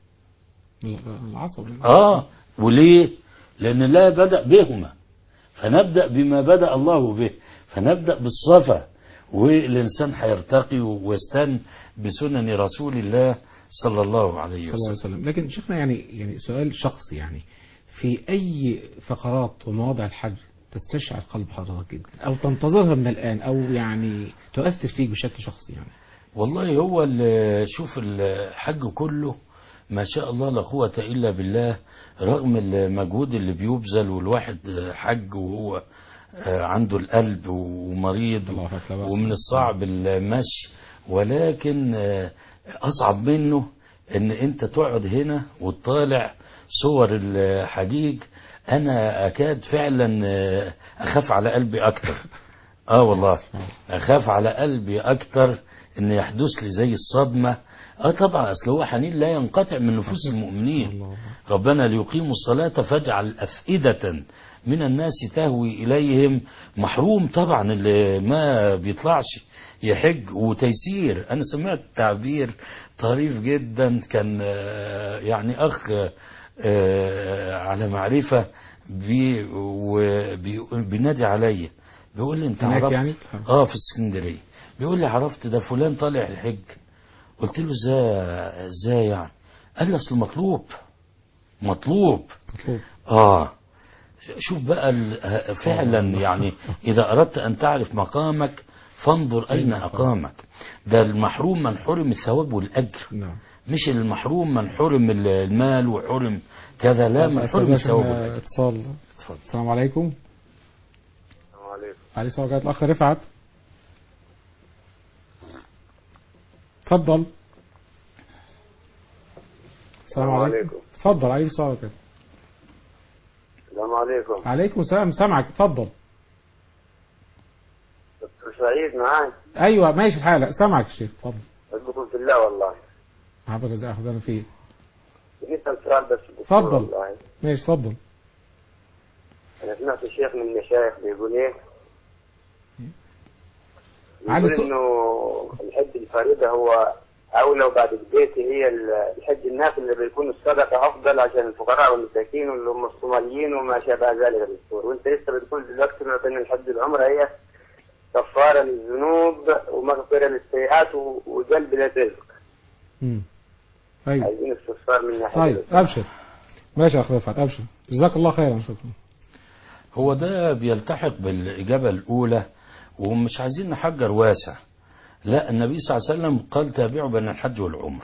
العصب. وليه؟ لأن لا بدأ بهما، فنبدأ بما بدأ الله به، فنبدأ بالصفا، والإنسان هيرتقي ويستن بسنن رسول الله صلى الله عليه وسلم. لكن شيخنا يعني سؤال شخصي، يعني في أي فقرات ومواضع الحج تستشعر قلب حضرتك جدا، أو تنتظرها من الآن، أو يعني تؤثر فيك بشكل شخصي؟ يعني والله هو شوف الحج كله ما شاء الله لا قوة إلا بالله، رغم المجهود اللي بيبذل، والواحد حج وهو عنده القلب ومريض ومن الصعب المشي، ولكن أصعب منه ان انت تقعد هنا وتطالع صور الحجيج. انا اكاد فعلا اخاف على قلبي اكتر. والله اخاف على قلبي اكتر ان يحدث لي زي الصدمة. طبعا اصل هو حنين لا ينقطع من نفوس المؤمنين. ربنا ليقيموا الصلاة فاجعل افئدة من الناس تهوي اليهم. محروم طبعا اللي ما بيطلعش يحج. وتيسير، انا سمعت تعبير طريف جدا، كان يعني اخ على معرفة بينادي علي، بيقول لي انت عرفت يعني؟ في اسكندرية، بيقول لي عرفت ده فلان طالع الحج. قلت له ازاي يعني؟ قال لي اصل مطلوب. شوف بقى فعلا يعني اذا اردت ان تعرف مقامك فانظر اين اقامك. ده المحروم من حرم الثواب والاجر، مش المحروم من حرم المال وحرم كذا، لا، من حرم الثواب والاجر. اتصال. السلام عليكم. السلام عليكم. عليه السلام عليكم. الاخ رفعت، اتفضل. السلام عليكم. اتفضل. عليه السلام عليكم. السلام عليكم. عليكم السلام، سامعك، اتفضل. دكتور سعيد معاك؟ ايوه ماشي الحال، سامعك يا شيخ، اتفضل. أشكركم في الله والله. حضرتك ازاي اخذنا فيه؟ نسأل سؤال بس. اتفضل. ماشي اتفضل. أنا سمعت الشيخ من المشايخ بيقول إيه؟ بيقول إنه الحج الفريضة هو أولى، وبعد البيت هي الحج النافل اللي بيكون الصدقة أفضل عشان الفقراء والمساكين واللي هم الصوماليين وما شابه ذلك يا دكتور. وأنت لسه بتقول دلوقتي بين الحج والعمرة هي كفارة للذنوب ومغفرة للسيئات وجلب للرزق. أيوة. عايزين استفسار من ناحية. طيب أبشر. ماشي يا أخي رفعت، أبشر، جزاك الله خيرا. شكرا. هو ده بيلتحق بالإجابة الأولى، ومش عايزين نحجر واسع. لا، النبي صلى الله عليه وسلم قال تابعوا بين الحج والعمرة.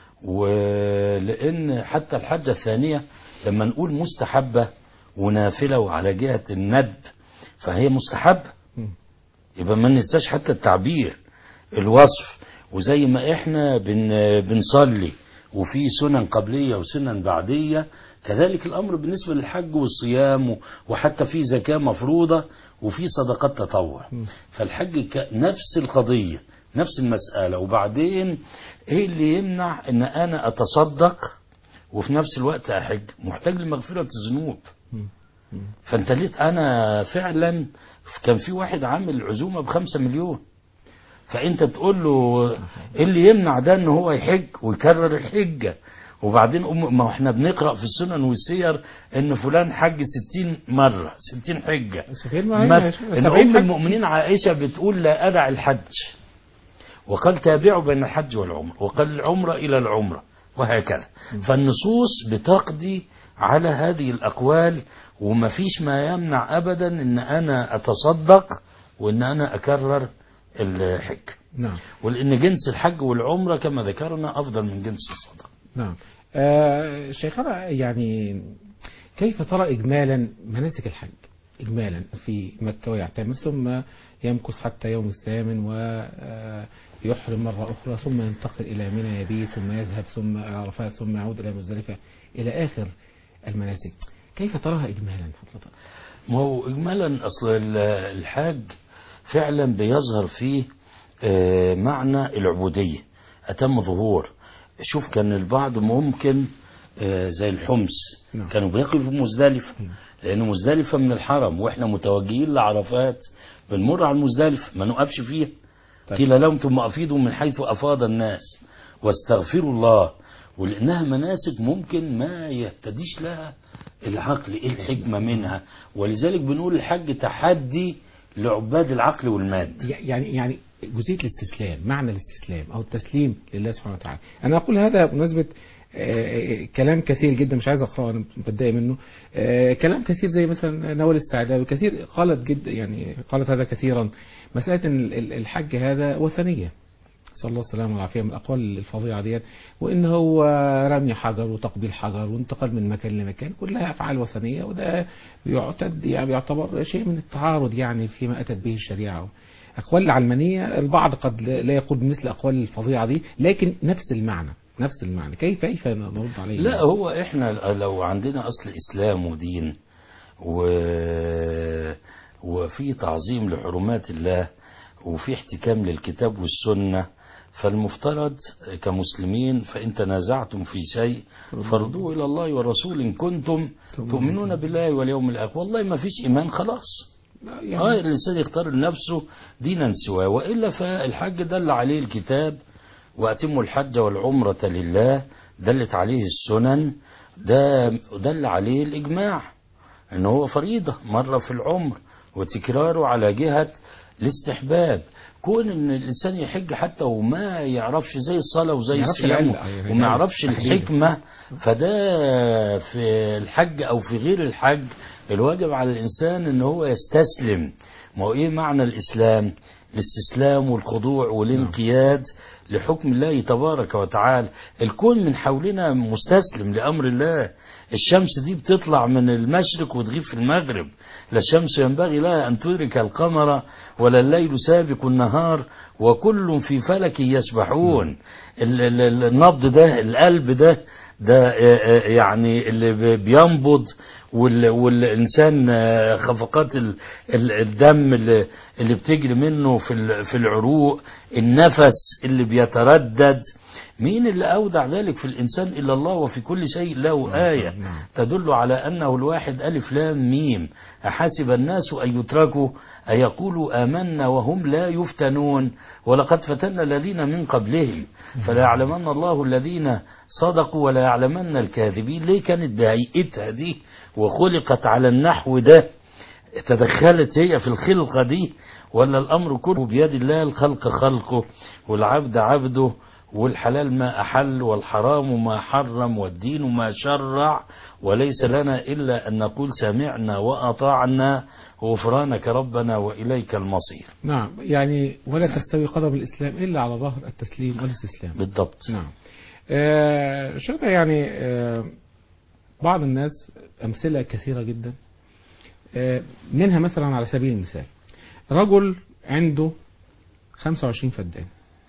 ولأن حتى الحجة الثانية لما نقول مستحبة ونافلة وعلى جهة الندب فهي مستحبة، يبقى ما ننساش حتى التعبير الوصف. وزي ما احنا بنصلي وفي سنن قبلية وسنن بعدية، كذلك الأمر بالنسبة للحج والصيام، وحتى في زكاة مفروضة وفي صدقات تطوع. فالحج نفس القضية، نفس المسألة. وبعدين ايه اللي يمنع ان انا اتصدق وفي نفس الوقت احج؟ محتاج لمغفرة الذنوب. فانت ليت انا فعلا كان في واحد عامل عزومة ب5 مليون، فانت تقول له ايه اللي يمنع ده ان هو يحج ويكرر الحجة؟ وبعدين ما احنا بنقرأ في السنن والسير ان فلان حج 60 مرة، 60 حجة. ان ام المؤمنين عائشة بتقول لا أدع الحج، وقال تابعوا بين الحج والعمر، وقال العمرة إلى العمرة، وهكذا. فالنصوص بتقضي على هذه الأقوال، وما فيش ما يمنع أبدا ان أنا أتصدق وان أنا أكرر الحج. نعم. ولأن جنس الحج والعمرة كما ذكرنا أفضل من جنس الصدقة. نعم. شيخنا يعني كيف ترى إجمالا مناسك الحج إجمالا في مكة ويعتمر ثم يمكث حتى يوم الثامن ويحرم مرة أخرى ثم ينتقل إلى منى يبيت ثم يذهب ثم عرفات ثم يعود إلى مزدلفة إلى آخر المناسك، كيف تراها إجمالا حضرتك؟ ما هو إجمالا أصل الحاج فعلا بيظهر فيه معنى العبودية أتم ظهور. شوف كان البعض ممكن زي الحمص نعم. كانوا بيقفوا في مزدلفة لأن مزدلفة من الحرم وإحنا متوجهين لعرفات بنمر على المزدلفة ما نقفش فيها. طيب. قيل لهم ثم أفيضوا من حيث أفاض الناس واستغفروا الله. ولأنها مناسك ممكن ما يهتديش لها العقل إيه الحكمة منها، ولذلك بنقول الحج تحدي لعباد العقل والماد. يعني جزئية الاستسلام، معنى الاستسلام أو التسليم لله سبحانه وتعالى. أنا أقول هذا بمناسبة كلام كثير جدا مش عايز أقرأه أنا متضايق منه. كلام كثير زي مثلا نوال السعداوي كثير قالت جدا يعني قالت هذا كثيرا، مسألة أن الحج هذا وثنية صلى الله السلامة والعافية من الأقوال الفظيعة ديت، وإن هو رمي حجر وتقبيل حجر وانتقال من مكان لمكان كلها أفعال وثنية، وده يعتد يعني يعتبر شيء من التعارض يعني فيما أتت به الشريعة. أقوال العلمانية البعض قد لا يقول بمثل الأقوال الفظيعة دي، لكن نفس المعنى كيف نرد عليه؟ لا هو إحنا لو عندنا أصل إسلام ودين وفي تعظيم لحرمات الله وفي احتكام للكتاب والسنة، فالمفترض كمسلمين فإن تنازعتم في شيء فردوه إلى الله والرسول إن كنتم تؤمنون بالله واليوم الآخر. والله ما فيش إيمان خلاص يعني الإنسان يختار لنفسه دينا سواه، وإلا فالحج دل عليه الكتاب وأتموا الحج والعمرة لله، دلت عليه السنن، ده دل عليه الإجماع إنه هو فريضة مرة في العمر وتكراره على جهة الاستحباب. كون ان الانسان يحج حتى وما يعرفش زي الصلاة وزي الصيام وما يعرفش الحكمة، فده في الحج او في غير الحج الواجب على الانسان ان هو يستسلم. ما هو ايه معنى الاسلام؟ الاستسلام والخضوع والانقياد لحكم الله تبارك وتعالى. الكون من حولنا مستسلم لأمر الله. الشمس دي بتطلع من المشرق وتغيب في المغرب، لا الشمس ينبغي لها أن تدرك القمر ولا الليل سابق النهار وكل في فلك يسبحون. النبض ده القلب ده يعني اللي بينبض والإنسان خفقات الدم اللي بتجري منه في العروق، النفس اللي بيتردد، مين اللي أودع ذلك في الإنسان إلا الله؟ وفي كل شيء له آية تدل على أنه الواحد ألف لام ميم. أحسب الناس أن يتركوا أن يقولوا آمنا وهم لا يفتنون ولقد فتنا الذين من قبلهم فلا يعلمن الله الذين صدقوا ولا يعلمن الكاذبين. ليه كانت بهيئتها دي وخلقت على النحو ده؟ تدخلت هي في الخلقة دي ولا الأمر كله بيد الله؟ الخلق خلقه والعبد عبده والحلال ما أحل والحرام ما حرم والدين ما شرع، وليس لنا إلا أن نقول سمعنا وأطعنا غفرانك ربنا وإليك المصير. نعم، يعني ولا تستوي قدم الإسلام إلا على ظهر التسليم والاستسلام. بالضبط. نعم. شرطة يعني بعض الناس أمثلة كثيرة جدا، منها مثلا على سبيل المثال رجل عنده 25 فدان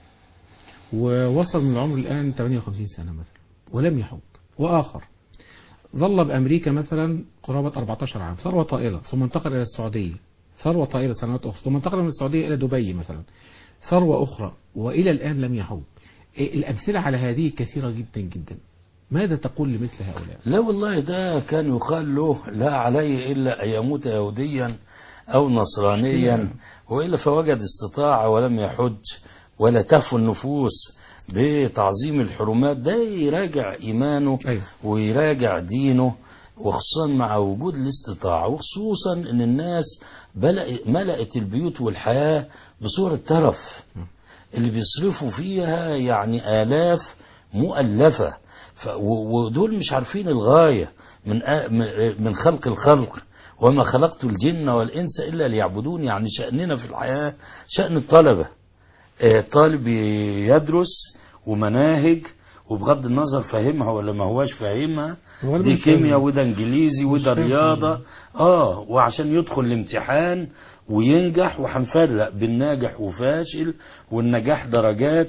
ووصل من العمر الآن 58 سنة مثلا ولم يحج، وآخر ظل بأمريكا مثلا قرابة 14 عام ثروة طائلة ثم انتقل إلى السعودية ثروة طائلة سنوات أخرى ثم انتقل من السعودية إلى دبي مثلا ثروة أخرى وإلى الآن لم يحج. الأمثلة على هذه كثيرة جدا جدا. ماذا تقول لمثل هؤلاء؟ لا والله ده كان يقال له لا عليه إلا أن يموت يهوديا أو نصرانيا وإلا فوجد استطاعة ولم يحج ولا تهفو النفوس بتعظيم الحرمات. ده يراجع إيمانه ويراجع دينه، وخصوصا مع وجود الاستطاعة، وخصوصا أن الناس ملأت البيوت والحياة بصورة ترف اللي بيصرفوا فيها يعني آلاف مؤلفة، ودول مش عارفين الغاية من خلق الخلق. وما خلقت الجن والإنس إلا ليعبدون. يعني شأننا في الحياة شأن الطلبة طالب يدرس ومناهج، وبغض النظر فاهمها ولا ما هواش فاهمها، غالباً دي مش كيمياء فاهم. وده انجليزي مش وده فاهم رياضة. وعشان يدخل الامتحان وينجح، وهنفرق بين ناجح وفاشل، والنجاح درجات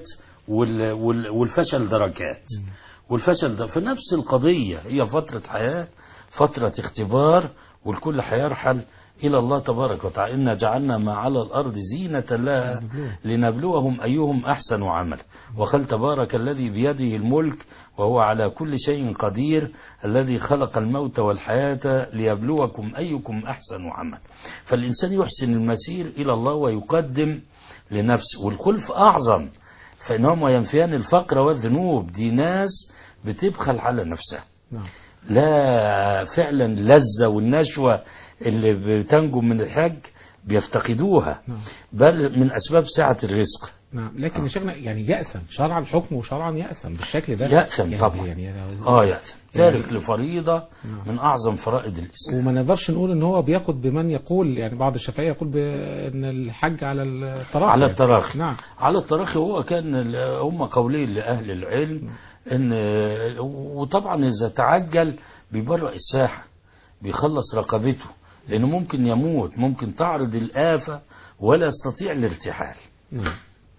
والفشل درجات. والفشل ده في نفس القضية، هي فترة حياة، فترة اختبار، والكل هيرحل إلى الله تبارك وتعالى. إنا جعلنا ما على الأرض زينة لها لنبلوهم أيهم أحسن عمل. وقال تبارك الذي بيده الملك وهو على كل شيء قدير، الذي خلق الموت والحياة ليبلوكم أيكم أحسن عمل. فالإنسان يحسن المسير إلى الله ويقدم لنفسه. والخلف أعظم، فإنهما ينفيان الفقر والذنوب. دي ناس بتبخل على نفسها. نعم. لا فعلا لذة والنشوة اللي بتنجم من الحج بيفتقدوها، نعم. بل من أسباب سعة الرزق. نعم. لكن يا شيخنا يعني يأسم شرعا، حكمه شرعا يأسم بالشكل ده. يأسم طبعا. يأسم تارك لفريضة من أعظم فرائض الإسلام. وما نقدرش نقول ان هو بياخد بمن يقول، يعني بعض الشافعية يقول بان الحج على التراخي. على التراخي. نعم. على التراخي. هو كان هم قولين لأهل العلم ان، وطبعا إذا تعجل بيبرأ الساحة، بيخلص رقبته، لأنه ممكن يموت، ممكن تعرض الآفة ولا يستطيع الارتحال. نعم.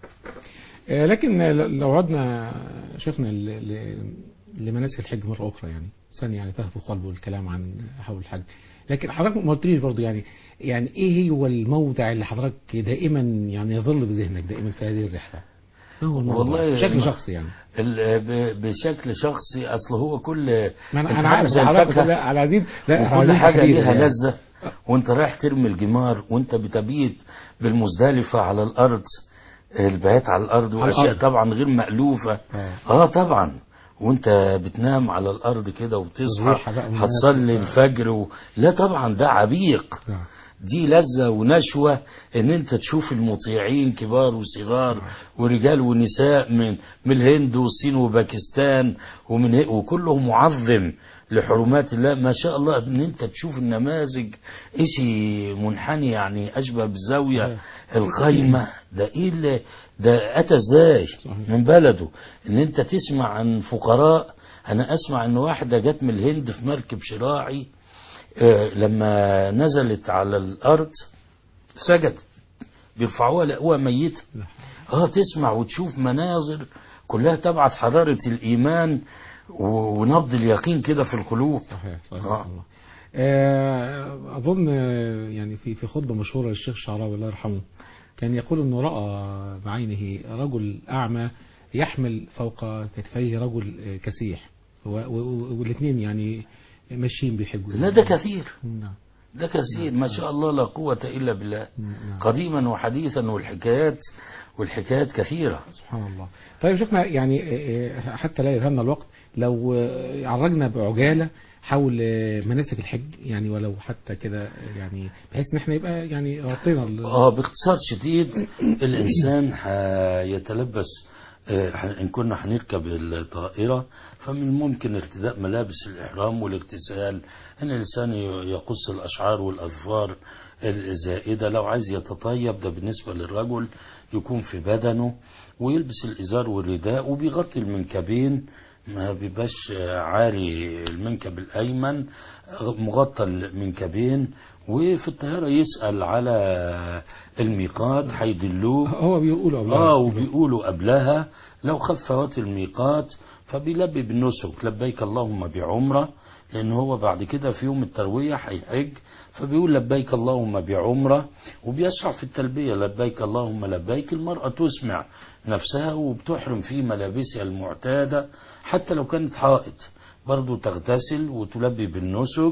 لكن لو عدنا شيخنا لمناسك الحج مرة أخرى، يعني ثانية يعني تهفو قلبه الكلام عن حول الحج، لكن حضرتك ما قلتليش برضه يعني إيه هو الموضع اللي حضرتك دائما يعني يظل بذهنك دائما في هذه الرحلة؟ ما هو الموضوع؟ والله بشكل شخصي يعني. بشكل شخصي، أصل هو كل أنا عارف حضرتك على عزيز، وكل حاجة ليها لذة. وانت رايح ترمي الجمار، وانت بتبيت بالمزدلفة على الأرض، البيات على الأرض وأشياء طبعا غير مألوفة. طبعا. وانت بتنام على الأرض كده وتصحى هتصلي الفجر لا طبعا ده عبيق. دي لذة ونشوة ان انت تشوف المطيعين كبار وصغار ورجال ونساء من الهند والصين وباكستان وكلهم معظم لحرمات الله. ما شاء الله ان انت تشوف النماذج اشي منحني، يعني اشبه بالزاوية القايمة. ده ايه اللي ده اتى ازاي من بلده؟ ان انت تسمع عن فقراء. انا اسمع ان واحدة جت من الهند في مركب شراعي، لما نزلت على الأرض سجدت، بيرفعوها لقوها ميتة. تسمع وتشوف مناظر كلها تبعث حرارة الإيمان ونبض اليقين كده في القلوب. صحيح. أظن يعني في خطبة مشهورة للشيخ الشعراوي الله يرحمه، كان يقول أنه رأى بعينه رجل أعمى يحمل فوق كتفيه رجل كسيح، والاثنين يعني ماشيين بيحبوا. لا ده كثير. ده كثير. ما شاء الله لا قوة إلا بالله. قديما وحديثا والحكايات كثيرة. سبحان الله. طيب شيخنا يعني حتى لا يرهمنا الوقت، لو عرجنا بعجالة حول مناسك الحج يعني، ولو حتى كده يعني بحيث ان احنا يبقى يعني غطينا باختصار شديد. الإنسان يتلبس، إن كنا هنركب الطائرة فمن الممكن ارتداء ملابس الإحرام والاغتسال، أن الإنسان يقص الأشعار والأظفار الزائدة. لو عايز يتطيب، ده بالنسبة للرجل يكون في بدنه، ويلبس الإزار والرداء وبيغطي المنكبين، ما بيبقاش عاري المنكب الأيمن، مغطى المنكبين. وفي الطيارة يسأل على الميقات هيدلوه. هو بيقولوا قبلها. وبيقولوا قبلها. لو خف فوات الميقات فبيلبي بالنسك لبيك اللهم بعمرة، لأن هو بعد كده في يوم التروية هيحج، فبيقول لبيك اللهم بعمرة، وبيشرع في التلبية لبيك اللهم لبيك. المرأة تسمع نفسها وبتحرم في ملابسها المعتادة، حتى لو كانت حائط برضو تغتسل وتلبي بالنسك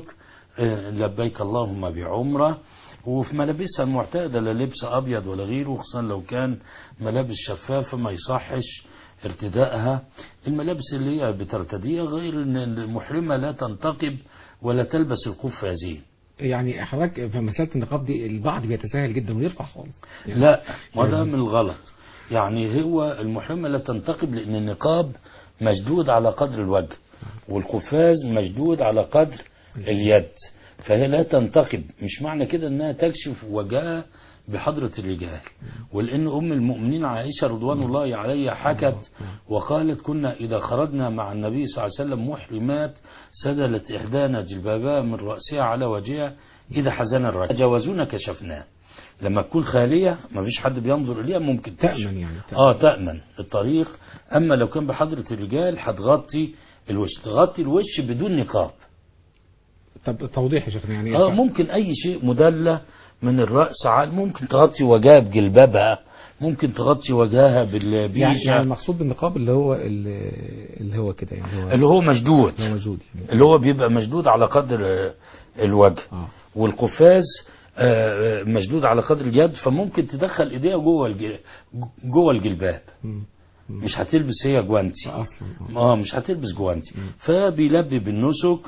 لبيك اللهم بعمرة، وفي ملابسها المعتادة، لا لبس أبيض ولا غيره، خصوصا لو كان ملابس شفافة ما يصحش ارتدائها. الملابس اللي هي بترتديها، غير ان المحرمة لا تنتقب ولا تلبس القفازين. يعني حضرتك في مسألة النقاب دي البعض بيتساهل جدا ويرفع خالص يعني لا، وده من الغلط. يعني هو المحرمة لا تنتقب، لأن النقاب مشدود على قدر الوجه والقفاز مشدود على قدر اليد، فهي لا تنتقب. مش معنى كده انها تكشف وجهها بحضرة الرجال. ولأن أم المؤمنين عائشة رضوان الله عليها حكت وقالت كنا إذا خرجنا مع النبي صلى الله عليه وسلم محرمات سدلت إحدانا جلبابها من رأسها على وجهها إذا حزن الرجل جاوزونا كشفناه. لما تكون خالية ما فيش حد بينظر إليها ممكن تأمن يعني تأمن الطريق. أما لو كان بحضرة الرجال هتغطي الوش، تغطي الوش بدون نقاب. طب توضيح يا شيخنا يعني ممكن أي شيء مدلة من الرأس ممكن تغطي وجهها بجلبابها، ممكن تغطي وجهها بالبيشة. يعني المقصود بالنقاب اللي هو كده يعني اللي هو مشدود، يعني. اللي هو بيبقى مشدود على قدر الوجه. والقفاز مشدود على قدر اليد، فممكن تدخل ايديها جوه الجلباب. مش هتلبس هي جوانتي اصلا. مش هتلبس جوانتي. فبيلبي بالنسك.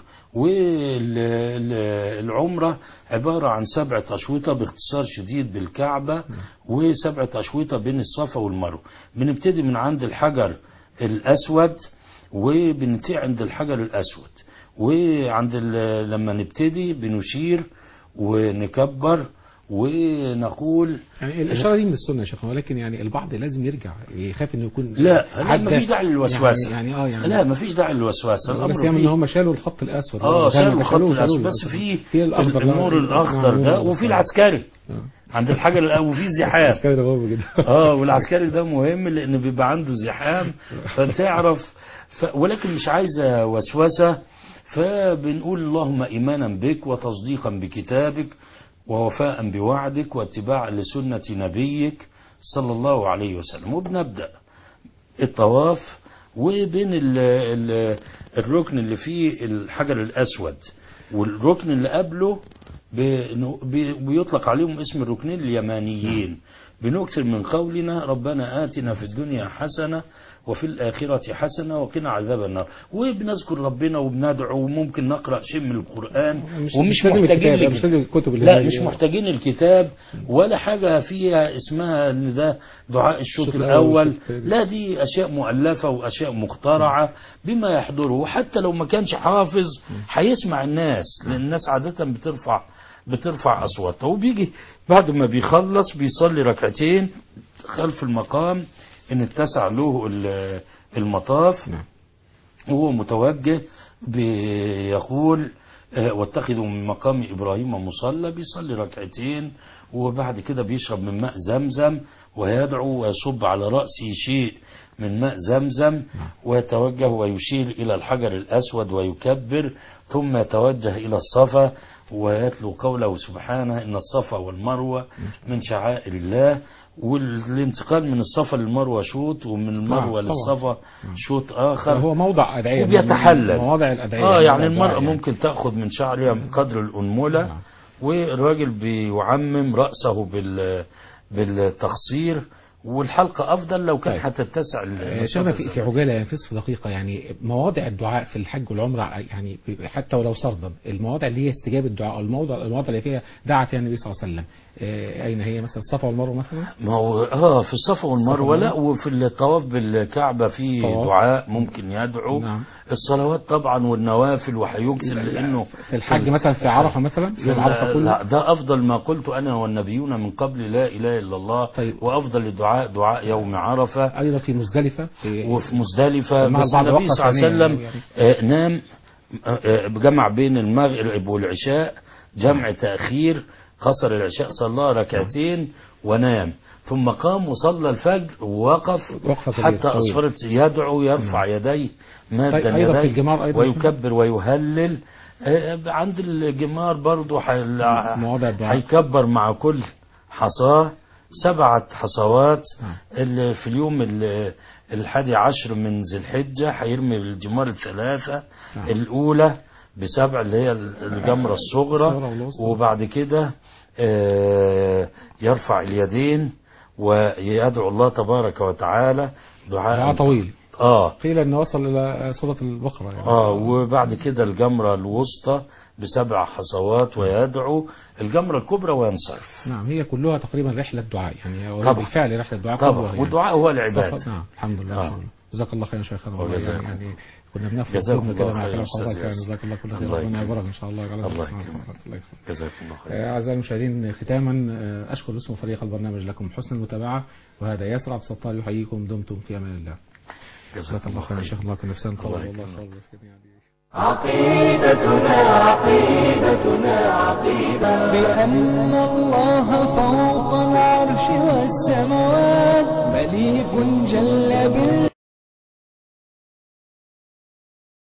والعمرة عبارة عن 7 أشواط باختصار شديد بالكعبة، و7 أشواط بين الصفا والمروة. بنبتدي من عند الحجر الأسود وبننتهي عند الحجر الأسود، وعند لما نبتدي بنشير ونكبر ونقول يعني الإشارة دي من السنة يا شيخ، ولكن يعني البعض لازم يرجع يخاف انه يكون لا ما فيش داعي للوسوسة. يعني لا ما فيش داعي للوسوسة. الأمر فيه ان هم شالوا الخط الأسود. شالوا الخط الأسود، بس في النور الأخضر ده، وفي العسكري عند الحجر وفي الزحام. العسكري ده مهم جدا. والعسكري ده مهم لأن بيبقى عنده زحام فتعرف ولكن مش عايزة وسوسة. فبنقول اللهم إيمانا بك وتصديقا بكتابك ووفاء بوعدك واتباعا لسنة نبيك صلى الله عليه وسلم. وبنبدأ الطواف، وبين الركن اللي فيه الحجر الأسود والركن اللي قبله بيطلق عليهم اسم الركنين اليمانيين. بنكثر من قولنا ربنا آتنا في الدنيا حسنة وفي الآخرة حسنة وقنا عذاب النار. وبنذكر ربنا وبندعو، وممكن نقرأ شيء من القرآن. ومش محتاجين لا مش محتاجين الكتاب ولا حاجة فيها اسمها ان ده دعاء الشوط الأول. لا دي أشياء مؤلفة وأشياء مخترعة بما يحضره. وحتى لو ما كانش حافظ هيسمع الناس، لأن الناس عادة بترفع أصواتها. وبيجي بعد ما بيخلص بيصلي ركعتين خلف المقام إن اتسع له المطاف. وهو متوجه بيقول واتخذوا من مقام إبراهيم مصلى. بيصلي ركعتين وبعد كده بيشرب من ماء زمزم ويدعو ويصب على رأسه شيء من ماء زمزم ويتوجه ويشير إلى الحجر الأسود ويكبر، ثم يتوجه إلى الصفا ويتلو قوله سبحانه إن الصفا والمروة من شعائر الله. والانتقال من الصفا للمروة شوط، ومن المروة للصفا شوط آخر. هو موضع أدعية وبيتحلل مواضع الأدعية. يعني المرأة ممكن تأخذ من شعرها قدر الأنملة. والراجل بيعمم رأسه بالتقصير. والحلقة أفضل لو كان هتتسع. شغلة في عجالة يعني في نصف دقيقة، يعني مواضع الدعاء في الحج والعمرة يعني حتى ولو سردا، المواضع اللي هي استجابة الدعاء، المواضع اللي فيها دعا فيها النبي صلى الله عليه وسلم، أين هي مثلا الصفا والمروة مثلا؟ ما هو في الصفا والمروة لا، وفي الطواف بالكعبة في دعاء ممكن يدعو. نعم. الصلوات طبعا والنوافل وهيكثر، لأنه في الحج مثلا في عرفة مثلا يوم عرفة كله. لا ده أفضل ما قلت أنا والنبيون من قبل لا إله إلا الله. طيب. وأفضل الدعاء دعاء يوم عرفة. أيضا في مزدلفة وفي مزدلفة. بس النبي صلى الله عليه وسلم نام بجمع بين المغرب والعشاء، جمع تأخير، قصر العشاء صلى ركعتين ونام، ثم قام وصلى الفجر ووقف حتى أصفرت يدعو يرفع يديه مادا يديه ويكبر ويهلل. عند الجمار برضو هيكبر مع كل حصاه 7 حصوات. في اليوم 11 من ذي الحجة هيرمي الجمار 3 الأولى ب7 اللي هي الجمرة الصغرى. وبعد كده يرفع اليدين ويدعو الله تبارك وتعالى دعاء قيل انه وصل الى سورة البقرة يعني. وبعد كده الجمرة الوسطى ب7 حصوات ويدعو، الجمرة الكبرى وينصرف. نعم، هي كلها تقريبا رحلة دعاء يعني، طبعا بالفعل رحلة دعاء طبعا، كلها يعني. والدعاء هو العبادة. نعم الحمد لله. جزاك الله خير يا شيخنا والله يعني كنا بنفهم جزاك كده الله مع خير كلام أستاذ حضرتك يعني. ياسر. جزاك الله كل خير، الله ربنا يكرمك. يبارك ان شاء الله. الله يكرمك. جزاكم الله خير. أعزائي المشاهدين، ختاما أشكر اسم فريق البرنامج لكم حسن المتابعة، وهذا ياسر عبد الستار يحييكم، دمتم في أمان الله. جزاك الله خير يا شيخ. الله كل نفسنا طول والله خير. عقيدتنا عقيدة بأن الله فوق العرش والسماوات، مليك جل